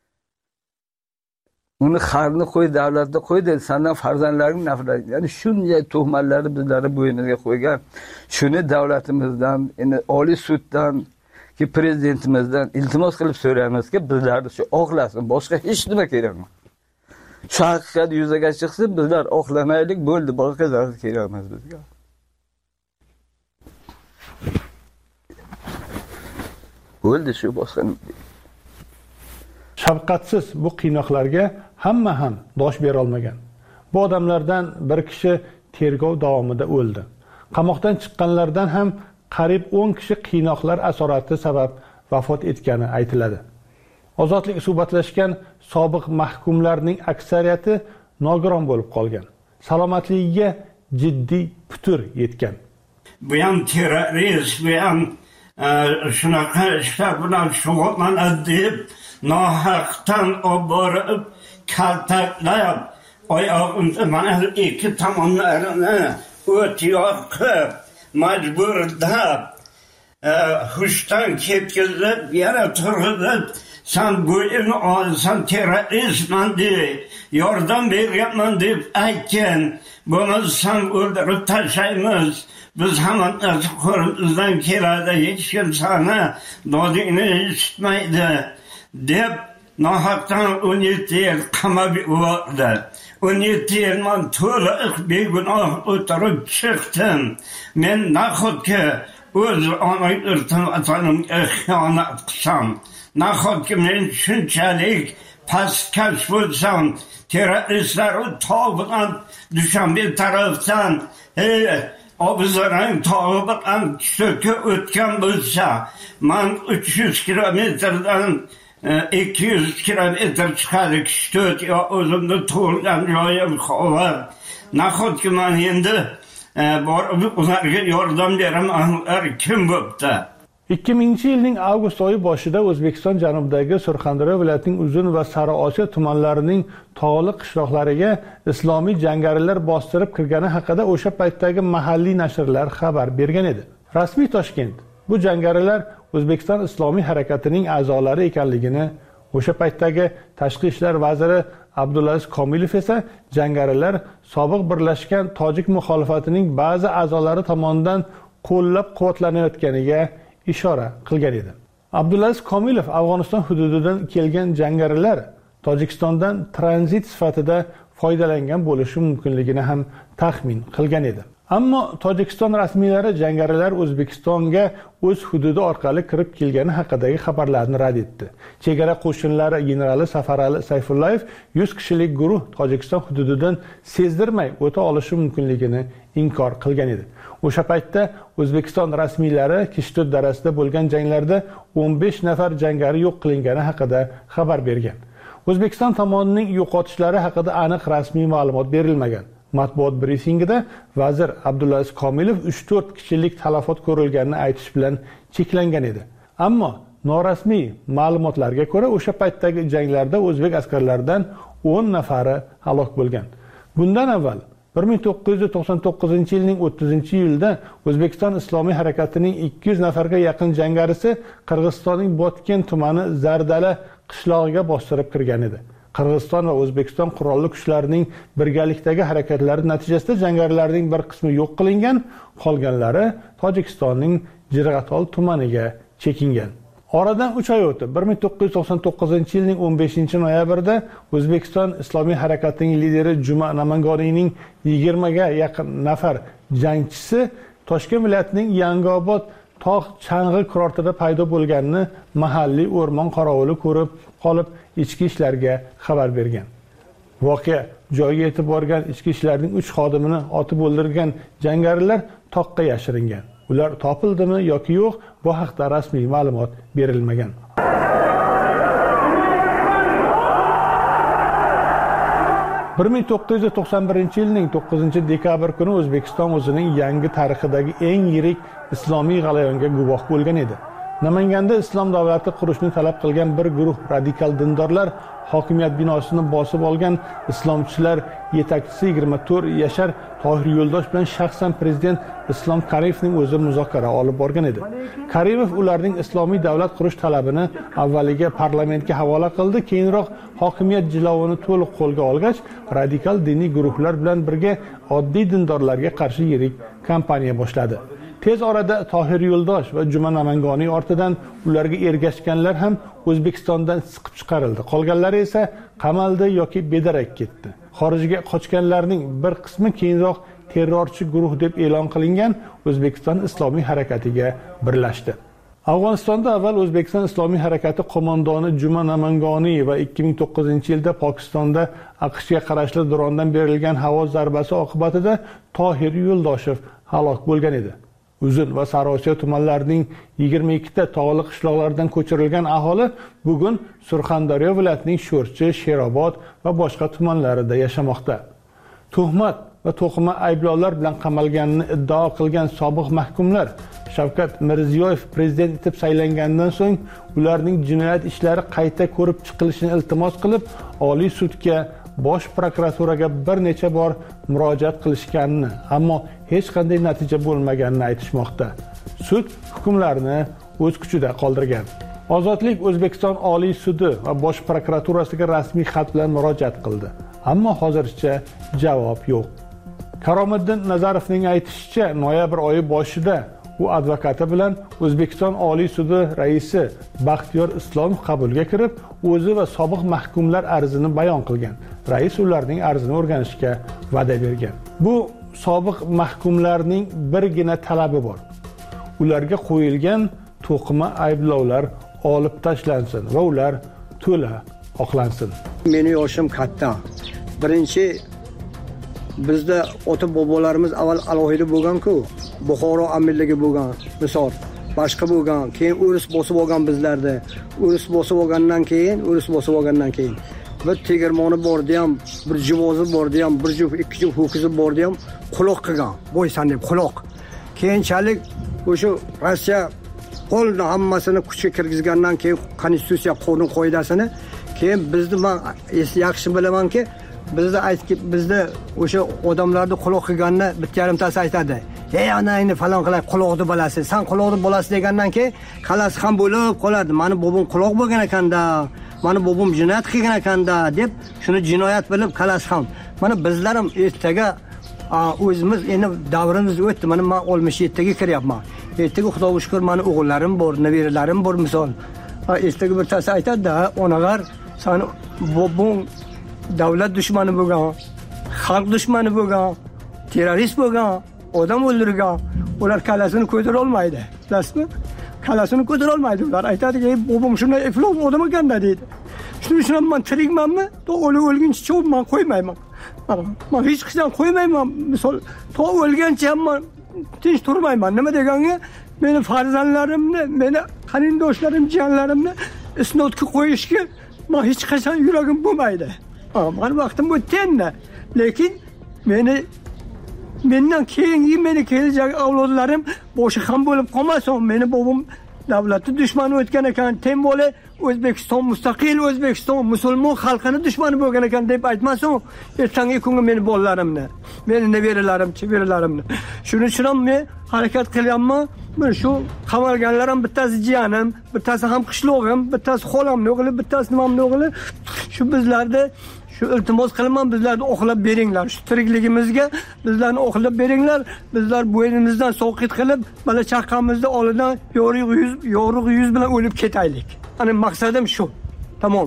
Uni xarni qo'y, davlatda qo'y dedi, sendan farzandlaring nafrat. Ya'ni shunday tuhmatlarni bizlarning bo'yniga qo'ygan. Shuni davlatimizdan, endi Oliy suddan, ki prezidentimizdan iltimos qilib so'raymizki, bizlarni shu oqlasin, boshqa hech nima kerak emas. Shu haqiqat yuzaga chiqsin, bizlar oqlanaylik, bo'ldi, boshqa narsa kerak emas bizga. Bo'ldi shu boshqa. Shafqatsiz bu qiynoqlarga hamma ham dosh bera olmagan. Bu odamlardan bir kishi tergov davomida o'ldi. Qamoqdan chiqqanlardan ham qariyb 10 kishi qiynoqlar asorati sabab vafot etgani aytiladi. Ozodlik suhbatlashgan sobiq mahkumlarning aksariyati nogiron bo'lib qolgan. Salomatligiga jiddiy putur yetgan. Bu ham terrorist, bu ham shunaqa ishlar bilan shug'ullanadi deb nohaqdan olib borib kaltaklab, oyog'imni mana ikki tomonlarini o't yoqib, majburlab, hushdan ketkizib, yana turg'izib, sen bo'yini olsan terroristman deb, yordam berganman deb aytgan, bo'lmasam o'ldirib tashlaymiz. Biz hamma narsa qo'limizdan keladi, hech kim seni dodingni eshitmaydi deb nohaqdan 17 yil qamab yubordi. 17 yil man to'liq begunoh o'tirib chiqdim. Men nahotki o'z ona yurtim vatanimga xiyonat qilsam, nahotki men shunchalik pastkash bo'lsam, terroristlar tog' bilan Dushanbe tarafdan Obizarang tog'i bilan so'kib o'tgan bo'lsa, man 300 kilometrdan 200 kilometr chiqadi Kishtut yo o'zimni tug'ilgan joyim Xovar. Nahotki man endi borib ularga yordam beraman, ular kim bo'pti? 2000-yilning avgust oyi boshida O'zbekiston janubidagi Surxondaryo viloyatining Uzun va Sariosiyo tumanlarining tog'li qishloqlariga islomiy jangarilar bostirib kirgani haqida o'sha paytdagi mahalliy nashrlar xabar bergan edi. Rasmiy Toshkent bu jangarilar O'zbekiston islomiy harakatining a'zolari ekanligini, o'sha paytdagi Tashqi ishlar vaziri Abdulaziz Komilov esa jangarilar sobiq birlashgan tojik muxolifatining ba'zi a'zolari tomonidan qo'llab-quvvatlanayotganiga ishora qilgan edi. Abdulaziz Komilov Afg'oniston hududidan kelgan jangarilar Tojikistondan tranzit sifatida foydalangan bo'lishi mumkinligini ham taxmin qilgan edi. Ammo Tojikiston rasmiylari jangarilar O'zbekistonga o'z hududi orqali kirib kelgani haqidagi xabarlarni rad etdi. Chegara qo'shinlari generali Safarali Sayfullayev 100 kishilik guruh Tojikiston hududidan sezdirmay o'ta olishi mumkinligini inkor qilgan edi. O'sha paytda O'zbekiston rasmiylari Kishtut darasida bo'lgan janglarda 15 nafar jangari yo'q qilingani haqida xabar bergan. O'zbekiston tomonining yo'qotishlari haqida aniq rasmiy ma'lumot berilmagan. Matbuot brifingida vazir Abdulaziz Komilov 3-4 kishilik talafot ko'rilganini aytish bilan cheklangan edi. Ammo norasmiy ma'lumotlarga ko'ra o'sha paytdagi janglarda o'zbek askarlaridan 10 nafari halok bo'lgan. Bundan avval 1999-yilning 30-iyulda O'zbekiston islomiy harakatining 200 nafarga yaqin jangarisi Qirg'izistonning Botken tumani Zardala qishlog'iga bostirib kirgan edi. Qirg'iziston va O'zbekiston qurolli kuchlarining birgalikdagi harakatlari natijasida jangarilarning bir qismi yo'q qilingan, qolganlari Tojikistonning Jirg'atol tumaniga chekingan. Oradan 3 oy o'tib, 1999-yilning 15-noyabrida O'zbekiston islomiy harakatining lideri Juma Namangoniyning 20 ga yaqin nafar jangchisi Toshkent viloyatining Yangiobod tog' chang'i kurortida paydo bo'lganini mahalliy o'rmon qorovuli ko'rib qolib ichki ishlarga xabar bergan. Voqea joyiga yetib borgan ichki ishlarning 3 xodimini otib o'ldirgan jangarilar toqqa yashiringan. Ular topildimi yoki yo'q, bu haqda rasmiy ma'lumot berilmagan. Bir 1991-yilning 9-dekabr kuni O'zbekiston o'zining yangi tarixidagi eng yirik islomiy g'alayonga guvoh bo'lgan edi. Namanganda islom davlati qurishni talab qilgan bir guruh radikal dindorlar hokimiyat binosini bosib olgan islomchilar yetakchisi 24 yashar Tohir Yo'ldosh bilan shaxsan prezident Islom Karimovning o'zi muzokara olib borgan edi. Karimov ularning islomiy davlat qurish talabini avvaliga parlamentga havola qildi, keyinroq hokimiyat jilovini to'liq qo'lga olgach, radikal diniy guruhlar bilan birga oddiy dindorlarga qarshi yirik kampaniya boshladi. Tez orada Tohir Yo'ldosh va Juma Namangoniy ortidan ularga ergashganlar ham O'zbekistondan siqib chiqarildi. Qolganlari esa qamaldi yoki bedarak ketdi. Xorijga qochganlarning bir qismi keyinroq terrorchi guruh deb e'lon qilingan O'zbekiston Islomiy harakatiga birlashdi. Afg'onistonda avval O'zbekiston Islomiy harakati qo'mondoni Juma Namangoniy va 2009-yilda Pokistonda AQShga qarashli drondan berilgan havo zarbasi oqibatida Tohir Yo'ldoshev halok bo'lgan edi. Uzun va Sariosiyo tumanlarining 22 ta tog'li qishloqlardan ko'chirilgan aholi bugun Surxondaryo viloyatining Sho'rchi, Sherobod va boshqa tumanlarida yashamoqda. Tuhmat va to'qima ayblovlar bilan qamalganini iddao qilgan sobiq mahkumlar Shavkat Mirziyoyev prezident etib saylangandan so'ng ularning jinoyat ishlari qayta ko'rib chiqilishini iltimos qilib, Oliy sudga, Bosh prokuraturaga bir necha bor murojaat qilishganini, ammo hech qanday natija bo'lmaganini aytishmoqda. Sud hukmlarini o'z kuchida qoldirgan. Ozodlik O'zbekiston Oliy sudi va Bosh prokuraturasiga rasmiy xat bilan murojaat qildi, ammo hozircha javob yo'q. Karomiddin Nazarovning aytishicha, noyabr oyi boshida u advokati bilan O'zbekiston Oliy sudi raisi Baxtiyor Islomov qabulga kirib, o'zi va sobiq mahkumlar arzini bayon qilgan. Rais ularning arzini o'rganishga va'da bergan. Bu sobiq mahkumlarning birgina talabi bor. Ularga qo'yilgan to'qima ayblovlar olib tashlansin va ular to'la oqlansin. Meni yoshim katta. Birinchi bizda ota bobolarimiz avval alohida bo'lgan-ku, Buxoro amirligi bo'lgan, misol, boshqa bo'lgan, keyin o'ris bosib olgan bizlarda. O'ris bosib olgandan keyin bir tegirmoni bordi ham, bir jivozi bordi ham, bir juft, ikki juft ho'kizi bordi ham, quloq qilgan. Bo'ysan deb quloq. Keyinchalik o'sha Rossiya qo'lni hammasini kuchga kirgizgandan keyin konstitutsiya qonun qoidasini keyin bizni men yaxshi bilamanki, bizda o'sha odamlarni quloq qilganni bitta yarimtasi aytadi. Ey anangni falon qilay, quloqni bolasi, sen quloqni bolasi degandan keyin qalasi ham bo'lib qolardi. Mani bobom quloq bo'lgan ekanda, mani bobom jinoyat qilgan ekanda deb shuni jinoyat bilib qalasi ham. Mana bizlar ham ertaga o'zimiz endi davrimiz o'tdi. Mana men 67 ga kiryapman. Ertaga Xudoga shukr, mani o'g'illarim bor, nevaralarim bor misol. Ertaga birtasi aytadi-da, onalar, sen bobong davlat dushmani bo'lgan, xalq dushmani bo'lgan, terrorist bo'lgan, odam o'ldirgan, ular kalasini ko'tara olmaydi. Bilasizmi? Kalasini ko'tara olmaydi. Ular aytadiki, bobom shunday iflos odam ekanda deydi. Shuning uchun men tirikmanmi? O'lguncha cho'p men qo'ymayman. Men hech qachon qo'ymayman. Misol, to o'lgancha men tinch turmayman. Nima deganga, meni farzandlarimni, meni qarindoshlarim, jiyanlarimni isnodga qo'yishga men hech qachon yuragim bo'lmaydi. Mani vaqtim o'tdi. Lekin mendan keyingi meni kelajak avlodlarim boshi ham bo'lib qolmasin. Meni bobom davlatni dushmani o'tgan ekan, tem bo'la O'zbekiston mustaqil O'zbekiston musulmon xalqini dushmani bo'lgan ekan deb aytmasin. Ertangi kunga meni bolalarimni, meni nevaralarim, chevaralarimni. Shuning uchun ham men harakat qilyapman. Men shu qamalganlar ham bittasi jiyanim, bittasi ham qishlog'im, bittasi xolamning o'g'li, bittasi nimamning o'g'li. Shu bizlarda shu iltimos qilaman, bizlarni oqlab beringlar. Shu tirikligimizga bizlarni oqlab beringlar. Bizlar bo'ynimizdan soqit qilib, bola chaqamizni oldidan yorug' yuz bilan o'lib ketaylik. Ana maqsadim shu. Tamom.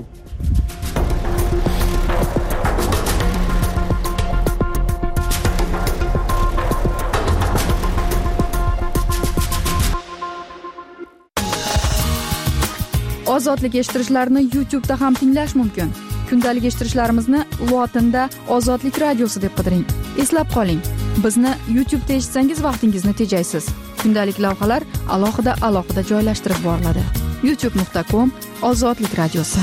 Ozodlik eshittirishlarni YouTube'da ham tinglash mumkin. Kundalik eshittirishlarimizni lotinda Ozodlik radiosi deb qidiring. Eslab qoling, bizni YouTube'da eshitsangiz vaqtingizni tejaysiz. Kundalik lavhalar alohida joylashtirib boriladi. youtube.com/Ozodlik radiosi.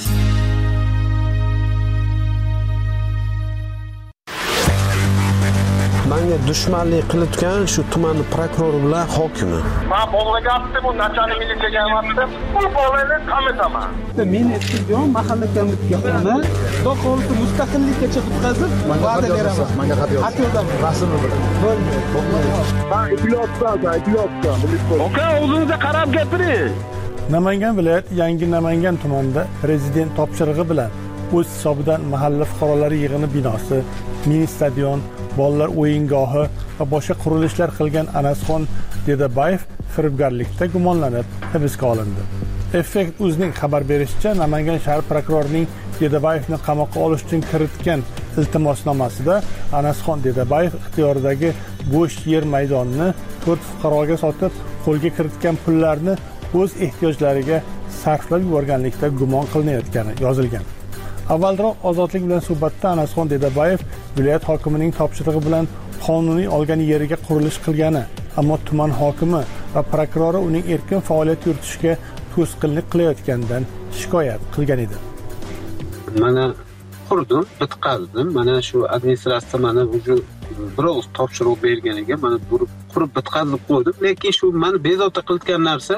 Menga dushmanlik qilayotgan shu tuman prokurori bilan hokimi. Men bog'laga atdim, u nachalnik militsiyaga atdim. Bu bog'larni qametaman. Men aytdim, mahalla komitetimni xudo xohlasa mustaqillikkacha o'tkazib, va'da beraman. Menga xat yoz. Xat yozaman. Rasmini bilan. Bo'ldi. Men iplotdan. Aka, o'zingizga qarab gapiring. Namangan viloyat Yangi Namangan tumanida prezident topshirig'i bilan o'z hisobidan mahalla fuqarolari yig'ini binosi, mini stadion, bolalar o'yingohi va boshqa qurilishlar qilgan Anasxon Dedabayev firibgarlikda gumonlanib hibsga olindi. Effekt o'zining xabar berishicha, Namangan shahar prokurorining Dedabayevni qamoqqa olish uchun kiritgan iltimosnomasida Anasxon Dedabayev ixtiyoridagi bo'sh yer maydonini 4 fuqaroga sotib, qo'lga kiritgan pullarni o'z ehtiyojlariga sarflab yuborganlikda gumon qilinayotgani yozilgan. Avvalroq Ozodlik bilan suhbatda Anasxon Dedabayev viloyat hokimining topshirig'i bilan qonuniy olgan yeriga qurilish qilgani, ammo tuman hokimi va prokurori uning erkin faoliyat yuritishga to'sqinlik qilayotganidan shikoyat qilgan edi. Mana qurdim, bitqazdim. Mana shu administratsiya mana o'sha biroz topshiriq berganiga mana qurib bitqazib qo'ydim, lekin shu meni bezovta qilayotgan narsa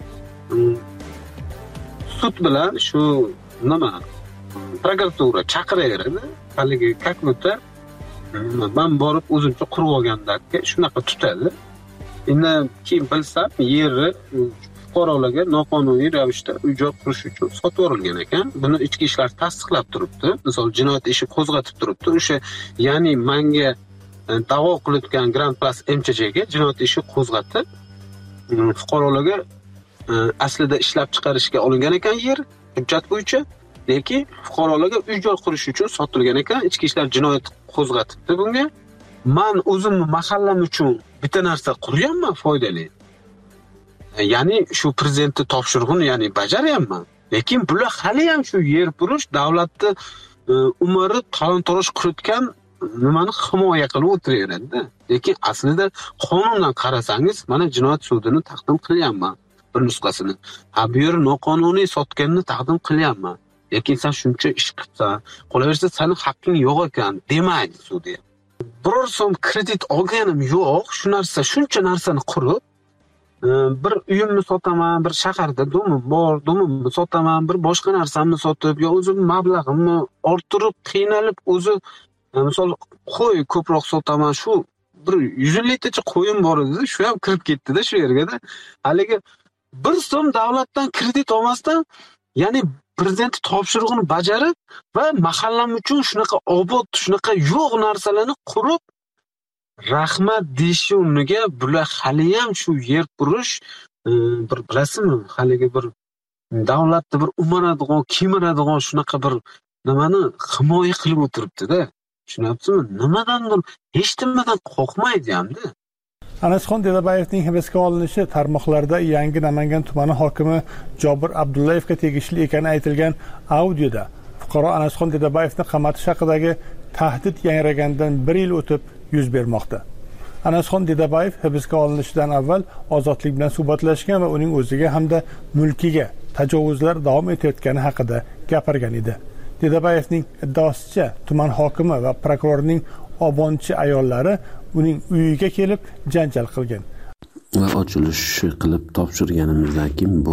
sud bilan shu nima prokuratura chaqiraveradi, haligi kakmutda men borib o'zimcha qurib olgandakka shunaqa tutadi. Endi keyin bilsam, yeri fuqarolarga noqonuniy ravishda uy-joy qurish uchun sotib yuborilgan ekan. Buni ichki ishlar tasdiqlab turibdi. Misol jinoyat ishi qo'zg'atib turibdi. O'sha, ya'ni menga da'vo qilayotgan Grand Plus MCHga jinoyat ishi qo'zg'atib, fuqarolarga aslida ishlab chiqarishga olingan ekan yer hujjat bo'yicha. Lekin fuqarolarga uy-joy qurish uchun sotilgan ekan. Ichki ishlar jinoyat qo'zg'atibdi bunga. Men o'zimni mahallam uchun bitta narsa quryapman foydali. Ya'ni shu prezidentning topshirig'ini ya'ni bajaryapman. Lekin bular hali ham shu yer purish, davlatni umarib talon-toroj qilayotgan nimani himoya qilib o'tiraveradi. Lekin aslida qonundan qarasangiz, mana jinoyat sudini taqdim qilyapman bir nusxasini. Bu yer noqonuniy sotganini taqdim qilyapman. Lekin sen shuncha ish qilsan, qolaversa seni haqqing yo'q ekan demaydi sudya. Biror so'm kredit olganim yo'q, shu narsa shuncha narsani qurib, bir uyimni sotaman, bir shaharda domim bor, domimni sotaman, bir boshqa narsamni sotib, yo o'zim mablag'imni orttirib, qiynalib o'zi misol qo'y ko'proq sotaman, shu bir 150 tacha qo'yim bor edi, shu ham kirib ketdi-da shu yerga-da. Haligi bir so'm davlatdan kredit olmasdan, ya'ni prezident topshirig'ini bajarib va mahallam uchun shunaqa obod, shunaqa yo'q narsalarni qurib rahmat deyishi o'rniga bular hali ham shu yer qurish bir bilasizmi, haligi bir davlatni bir umaradigan, kemiradigan shunaqa bir nimani himoya qilib o'tiribdi-da. Tushunyapsizmi? Nimadandir hech nimadan qo'rqmaydi hamda. Anasxon Dedabayevning hibsga olinishi tarmoqlarda Yangi Namangan tumani hokimi Jobir Abdullayevga tegishli ekani aytilgan audioda fuqaro Anasxon Dedabayevni qamatish haqidagi tahdid yangragandan 1 yil o'tib yuz bermoqda. Anasxon Dedabayev hibsga olinishidan avval Ozodlik bilan suhbatlashgan va uning o'ziga hamda mulkiga tajovuzlar davom etayotgani haqida gapirgan edi. Dedabayevning iddaosicha tuman hokimi va prokurorning obonchi ayollari uning uyiga kelib janjal qilgan. Va ochilish qilib topshirganimizdan keyin bu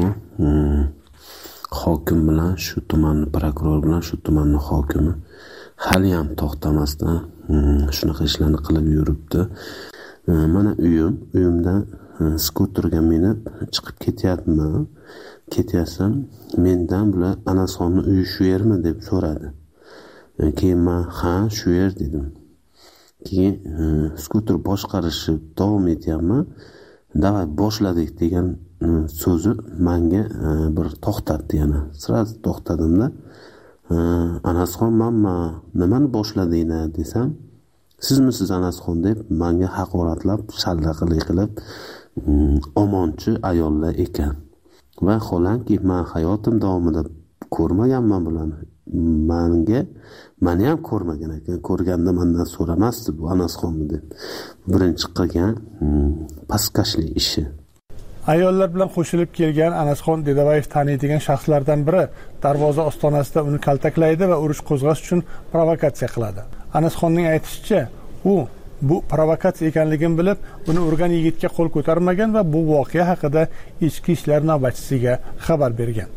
hokim bilan shu tumanning prokurori bilan shu tumanning hokimi hali ham to'xtamasdan shunaqa ishlarni qilib yuribdi. Mana uyimdan skuterga minib chiqib ketyapman. Ketyapsam, mendan bular Anasxonni uyi shu yermi deb so'radi. Keyin men ha, shu yer dedim. Keyin skuter boshqarishni davom etyapman. Davay boshladik degan so'zi menga bir to'xtatdi yana. Sraz to'xtadimda, Anasxon mamma nimani boshladinglar desam, sizmisiz Anasxon deb menga haqoratlab, shallaqlik qilib omonchi ayollar ekan. Va xolanki men hayotim davomida ko'rmaganman bularni. mani ham ko'rmagan ekan. Ko'rganda mendan so'ramasdi bu Anasxonni deb. Birinchi qilgan pastkashlik ishi. Ayollar bilan qo'shilib kelgan Anasxon Dedabayev taniydigan shaxslardan biri darvoza ostonasida uni kaltaklaydi va urush qo'zg'ash uchun provokatsiya qiladi. Anasxonning aytishicha, bu provokatsiya ekanligini bilib, uni urgan yigitga qo'l ko'tarmagan va bu voqea haqida ichki ishlar navbatchisiga xabar bergan.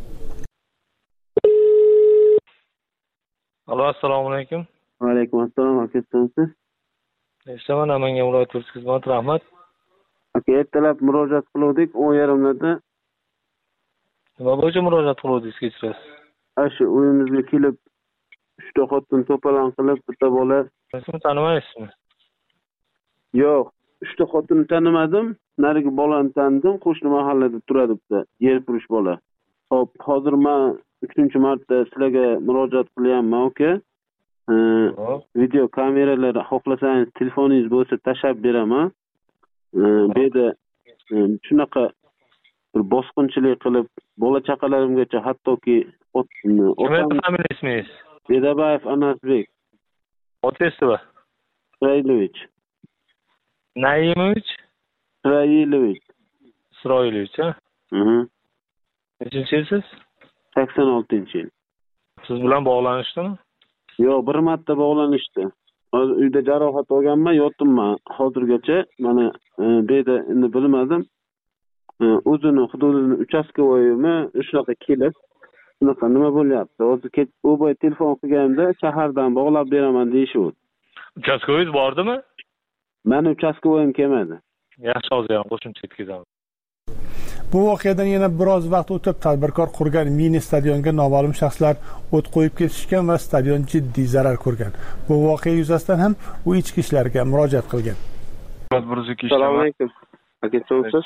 Alo, assalomu alaykum. Va alaykum assalom, akasiz. Eshitaman, Namangan viloyat polis xizmati, rahmat. Aka, ertalab murojaat qildik 10:30da. Nima bo'yicha murojaat qildingiz kechirasiz? Shu uyimizga kelib 3 ta xotin to'polon qilib, bitta bola. Sizni tanimaysizmi? Yo'q, 3 ta xotinni tanimadim, narigi bolani tanidim, qo'shni mahallada turadi bitta, yerpurush bola. Xo'p, hozir men 3-marta sizlarga murojaat qilyapman, aka. Video kameralar xohlasangiz telefoningiz bo'lsa tashab beraman. Bu yerda shunaqa bir bosqinchilik qilib, bola chaqalarimgacha hattoki familiyangiz? Dedabayev Anasbek. Otasiz-mi? Isroilovich. Naimovich? Isroilovich, ha? Nechinchi yilsiz? 86-yil. Siz bilan bog'lanishdimi? Yo'q, bir marta bog'lanishdi. Hozir uyda jarohat olganman, yotibman hozirgacha. Mana bu yerda endi bilmadim. O'zini hududini uchastkovoyimi shunaqa kelib, shunaqa nima bo'lyapti? Hozir u boy telefon qilganda shahardan bog'lab beraman deyishdi. Uchastkovoyingiz bordimi? Meni uchastkovoyim kelmadi. Yaxshi, hozir ham qo'shimcha yetkazamiz. Bu voqeadan yana biroz vaqt o'tib tadbirkor qurgan mini stadionga noma'lum shaxslar o't qo'yib ketishgan va stadion jiddiy zarar ko'rgan. Bu voqea yuzasidan ham u ichki ishlarga murojaat qilgan. Assalomu alaykum. Akasiz.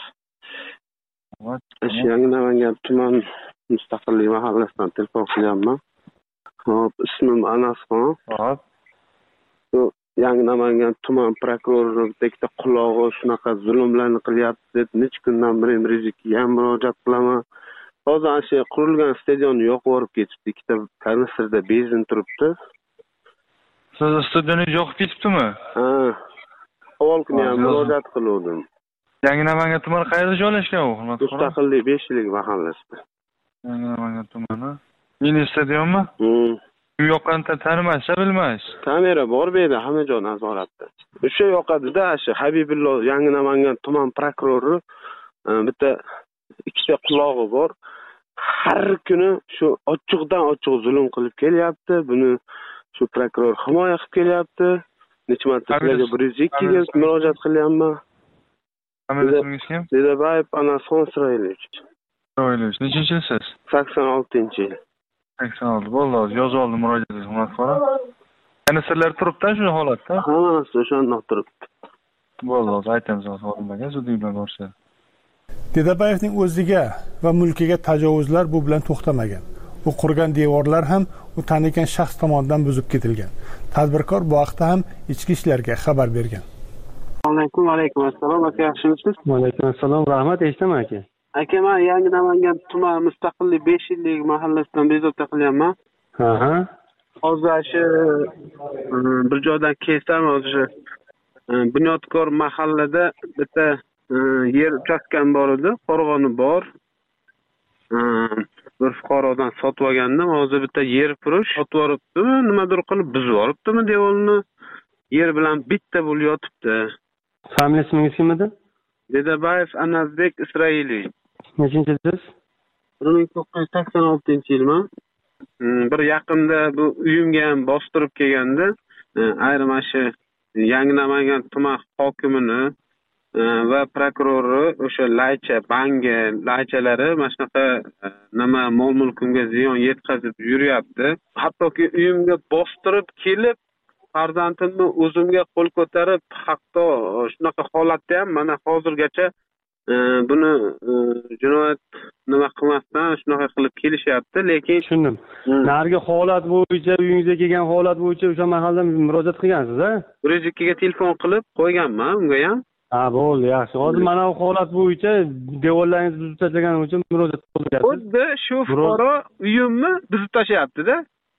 Yangi Namangan tuman mustaqillik mahallasidan telefon qilyapman. Hop, ismim Anasxon. Hop. Yangi Namangan tuman prokuroriga qulog'i shunaqa zulmlarni qilyapti deb necha kundan beri Rizikga ham murojaat qilaman. Hozir shu qurilgan stadionni yoqib yorib ketibdi. Ikkita kanistrda benzin turibdi. Siz stadionni yoqib ketibdimi? Ha. Avval kuni ham murojaat qildim. Yangi Namangan tumani qayerda joylashgan u? Mustaqillik 5-yillik mahallasida. Yangi Namangan tumani. Mini stadionmi? U yoqqani tanimaysiz, bilmaysiz. Kamera bor bu yerda, hamma joy nazoratda. O'sha yoqadi-da, shu Habibullo Yangi Namangan tuman prokurori bitta ikkita qulog'i bor. Har kuni shu ochiqdan ochiq zulm qilib kelyapti. Buni shu prokuror himoya qilib kelyapti. Necha marta sizlarga 102 ga murojaat qilyapman. Familiyangiz kim? Dedabayev Anasxon Isroilovich. Isroilovich, nechinchi yilsiz? 86-yil. 86. Bo'ldi, yozib oldim murojaatingizni, hurmat qora. Yana sirlar turibdi shu holatda? Hammasi o'shandoq turibdi. Bo'ldi, aytamiz hozir zudlik bilan borishadi. Dedabayevning o'ziga va mulkiga tajovuzlar bu bilan to'xtamagan. U qurgan devorlar ham u tanigan shaxs tomonidan buzib ketilgan. Tadbirkor bu haqda ham ichki ishlarga xabar bergan. Alaykum assalom, aka, yaxshimisiz? Va alaykum assalom, rahmat, eshitaman aka. Aka, men Yangi Namangan tuman mustaqillik 5-yillik mahallasidan bezovta qilyapman. Hozir shu bir joydan kelsam, hozir Bunyodkor mahallada bitta yer uchastkam bor edi, qo'rg'oni bor. Bir fuqarodan sotib olgandim. Hozir bitta yer purush sotib yoribdi, nimadir qilib buzib yoribdimi devorni. Yer bilan bitta bo'lib yotibdi. Familiyangiz kim edi? Dedabayev Anasbek Isroilovich. Nechinchi yilsiz? 1986-yilman. Bir yaqinda bu uyimga ham bostirib kelganda, ayrim shu Yangi Namangan tuman hokimini va prokurori o'sha laycha, bangi laychalari mana shunaqa nima mol-mulkimga ziyon yetkazib yuryapti. Hattoki uyimga bostirib kelib, farzandimni o'zimga qo'l ko'tarib, hatto shunaqa holatda ham mana hozirgacha buni jinoyat nima qilmasdan shunaqa qilib kelishyapti, lekin tushundim. Narigi holat bo'yicha, uyingizga kelgan holat bo'yicha o'sha mahallada murojaat qilgansiz-a? 102 ga telefon qilib qo'yganman unga ham. Ha, bo'ldi, yaxshi. Hozir mana bu holat bo'yicha devorlaringizni buzib tashlagani uchun murojaat qilgansiz. Xuddi shu fuqaro uyimni buzib tashlayapti-da.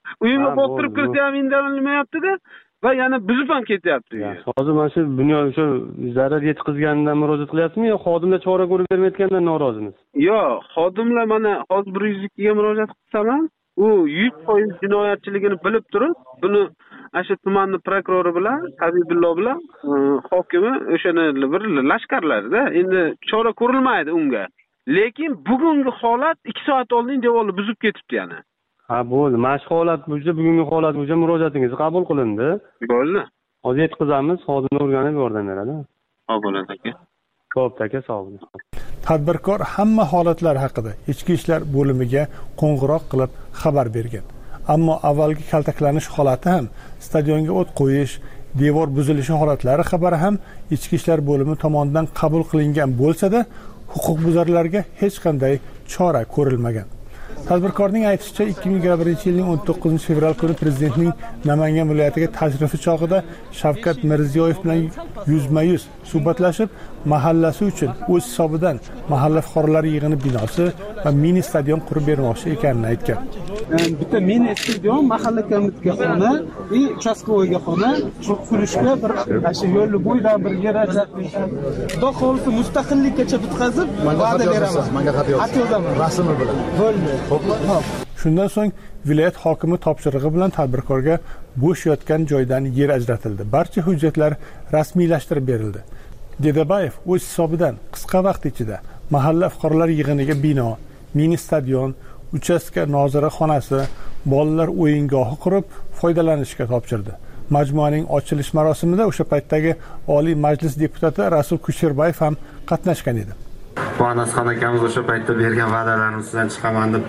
Uyimga bostirib kirsa ham indamilmayapti-da va yana buzib ham ketyapti. Hozir mana shu bino o'sha zarar yetkazganidan murojaat qilyapsizmi yo xodimlar chora ko'rib bermayotganidan norozimiz? Yo'q, xodimlar mana hozir 102 ga murojaat qilsam, u 100% jinoyatchiligini bilib turib, buni asha tumanni prokurori bilan, Habibullo bilan hokimi o'shani bir lashkarlarda endi chora ko'rilmaydi unga. Lekin bugungi holat 2 soat oldin devorni buzib ketibdi yana. Ha, bo'ldi. Mana shu holat bo'yicha, bugungi holat bo'yicha murojaatingiz qabul qilindi. Bo'ldi. Hozir yetkazamiz, xodimlar o'rganib yordam beradi. Xo'p, bo'ladi aka. Xo'p, aka, sog' bo'ling. Tadbirkor hamma holatlar haqida Ichki ishlar bo'limiga qo'ng'iroq qilib xabar bergan. Ammo avvalgi kaltaklanish holati ham, stadionga o't qo'yish, devor buzilishi holatlari xabari ham Ichki ishlar bo'limi tomonidan qabul qilingan bo'lsa-da, huquqbuzarlarga hech qanday chora ko'rilmagan. Tadbirkorning aytishicha 2021-yilning 19 fevral kuni prezidentning Namangan viloyatiga tashrifi chog'ida Shavkat Mirziyoyev bilan yuzma-yuz suhbatlashib, mahallasi uchun o'z hisobidan mahalla fuqarolari yig'ini binosi va mini stadion qurib bermoqchi ekanini aytgan. Bitta mini stadion, mahalla komitetiga xona, uchastkovoyga xona, shu qurishga bir shu yo'lni bo'yidan bir yer ajratib, xudo xolisi mustaqillikkacha bitkazib, va'da beraman. Menga xat yozaman. Rasmi bilan. Bo'ldi. Shundan so'ng viloyat hokimi topshirig'i bilan tadbirkorga bo'sh yotgan joydan yer ajratildi. Barcha hujjatlar rasmiylashtirib berildi. Dedabayev o'z hisobidan qisqa vaqt ichida mahalla fuqarolar yig'iniga bino, mini stadion, uchastka nozira xonasi, bolalar o'yingohi qurib foydalanishga topshirdi. Majmuaning ochilish marosimida o'sha paytdagi Oliy Majlis deputati Rasul Kusherbayev ham qatnashgan edi. Bu Anasxon akamiz o'sha paytda bergan va'dalarimizdan chiqaman deb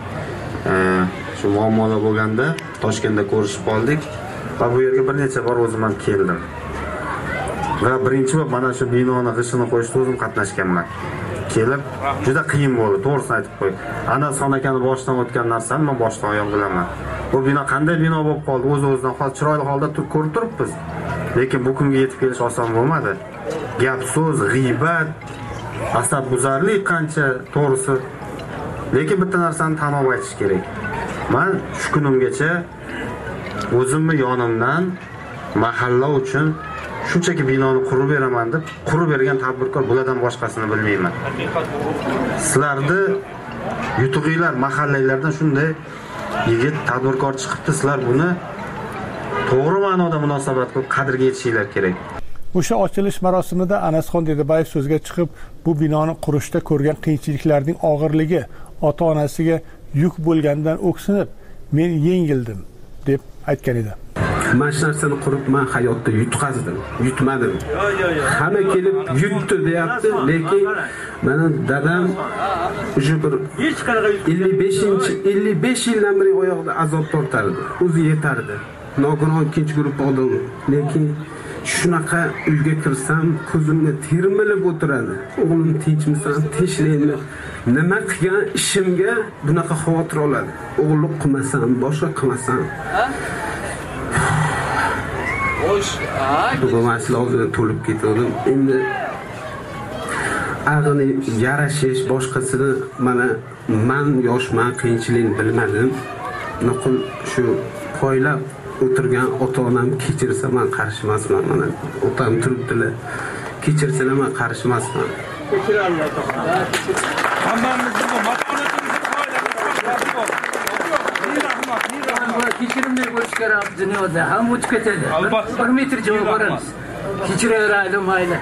shu muammolar bo'lganda Toshkentda ko'rishib qoldik va bu yerga bir necha bor o'zim ham keldim. Va birinchi bor mana shu binoni g'ishini qo'yishda o'zim qatnashganman. Kelib juda qiyin bo'ldi, to'g'risini aytib qo'y. Anasxon akani boshidan o'tgan narsani men boshdan oyoq bilaman. Bu bino qanday bino bo'lib qoldi, o'z-o'zidan hozir chiroyli holda ko'rib turibmiz. Lekin bu kunga yetib kelish oson bo'lmadi. Gap so'z, g'iybat, asabbuzarlik qancha to'g'risi. Lekin bitta narsani tan olib aytish kerak. Men shu kunimgacha o'zimni yonimdan mahalla uchun shunchaki binoni qurib beraman deb qurib bergan tadbirkor bulardan boshqasini bilmayman. Sizlarni yutug'inglar mahallalardan shunday yigit tadbirkor chiqibdi, sizlar buni to'g'ri ma'noda munosabat qilib qadriga yetishinglar kerak. O'sha ochilish marosimida Anasxon Dedabayev so'zga chiqib, bu binoni qurishda ko'rgan qiyinchiliklarning og'irligi ota-onasiga yuk bo'lganidan o'ksinib, men yengildim deb aytgan edi. Mana shu narsani qurib men hayotda yutqazdim, yutmadim. Hamma kelib yutdi deyapti, lekin meni dadam o'sha bir 55 yildan beri oyoqda azob tortardi. O'zi yetardi. Nogiron ikkinchi guruh odam, lekin shunaqa uyga kirsam ko'zimni termilib o'tiradi. O'g'lim tinchmisan, tinchlikmi? Nima qilgan ishimga bunaqa xavotir oladi. O'g'illik qilmasam, boshqa qilmasam. Bu masala oldidan to'lib ketdim. Endi ag'ini yarashish boshqasini mana men yoshman, qiyinchilikni bilmadim. Nuqul shu qo'ylab o'tirgan ota-onam kechirsa men qarshi emasman. Mana otam turibdilar. Kechirsalar men qarshi emasman. Kechirallar. Hammamizning bu mas'uliyatimizni kechirimli bo'lish kerak dunyoda. Ham o'tib ketadi. 1 metr joy boramiz. Kechiravaylik mayli.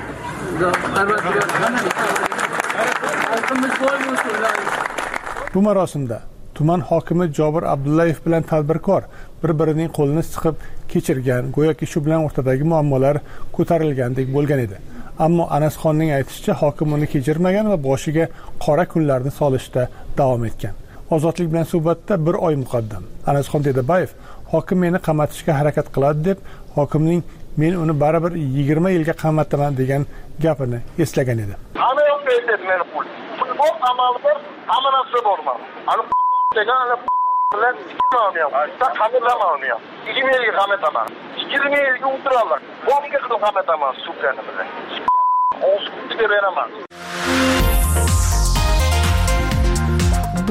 Bu marosimda tuman hokimi Jobir Abdullayev bilan tadbirkor bir-birining qo'lini siqib kechirgan, go'yoki shu bilan o'rtadagi muammolar ko'tarilgandek bo'lgan edi. Ammo Anasxonning aytishicha, hokim uni kechirmagan va boshiga qora kunlarni solishda davom etgan. Ozodlik bilan suhbatda 1 oy muqaddam Anasxon Dedabayev hokim meni qamatishga harakat qiladi deb hokimning men uni baribir 20 yilga qamataman degan gapini eslagan edi. Ana yo'q deydi meni pul. Pul bor, amal bor, hamma narsa borman. Ana degan bilan ikkilamam. Qamatlamam. 20 yilga qamataman. 20 yilga o'tiralar. Bomga qilib qamataman sukani bilan.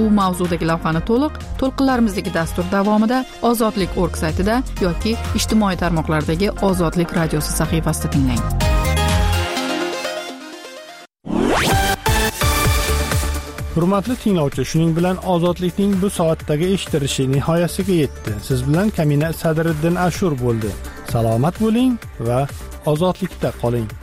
bu mavzudagi lavhani to'lqinlarimizdagi dastur davomida Ozodlik.org saytida yoki ijtimoiy tarmoqlardagi Ozodlik radiosi sahifasida tinglang. Hurmatli tinglovchi, shuning bilan Ozodlikning bu soatdagi eshitilishi nihoyasiga yetdi. Siz bilan Kamina Sadriddin Ashur bo'ldi. Salomat bo'ling va ozodlikda qoling.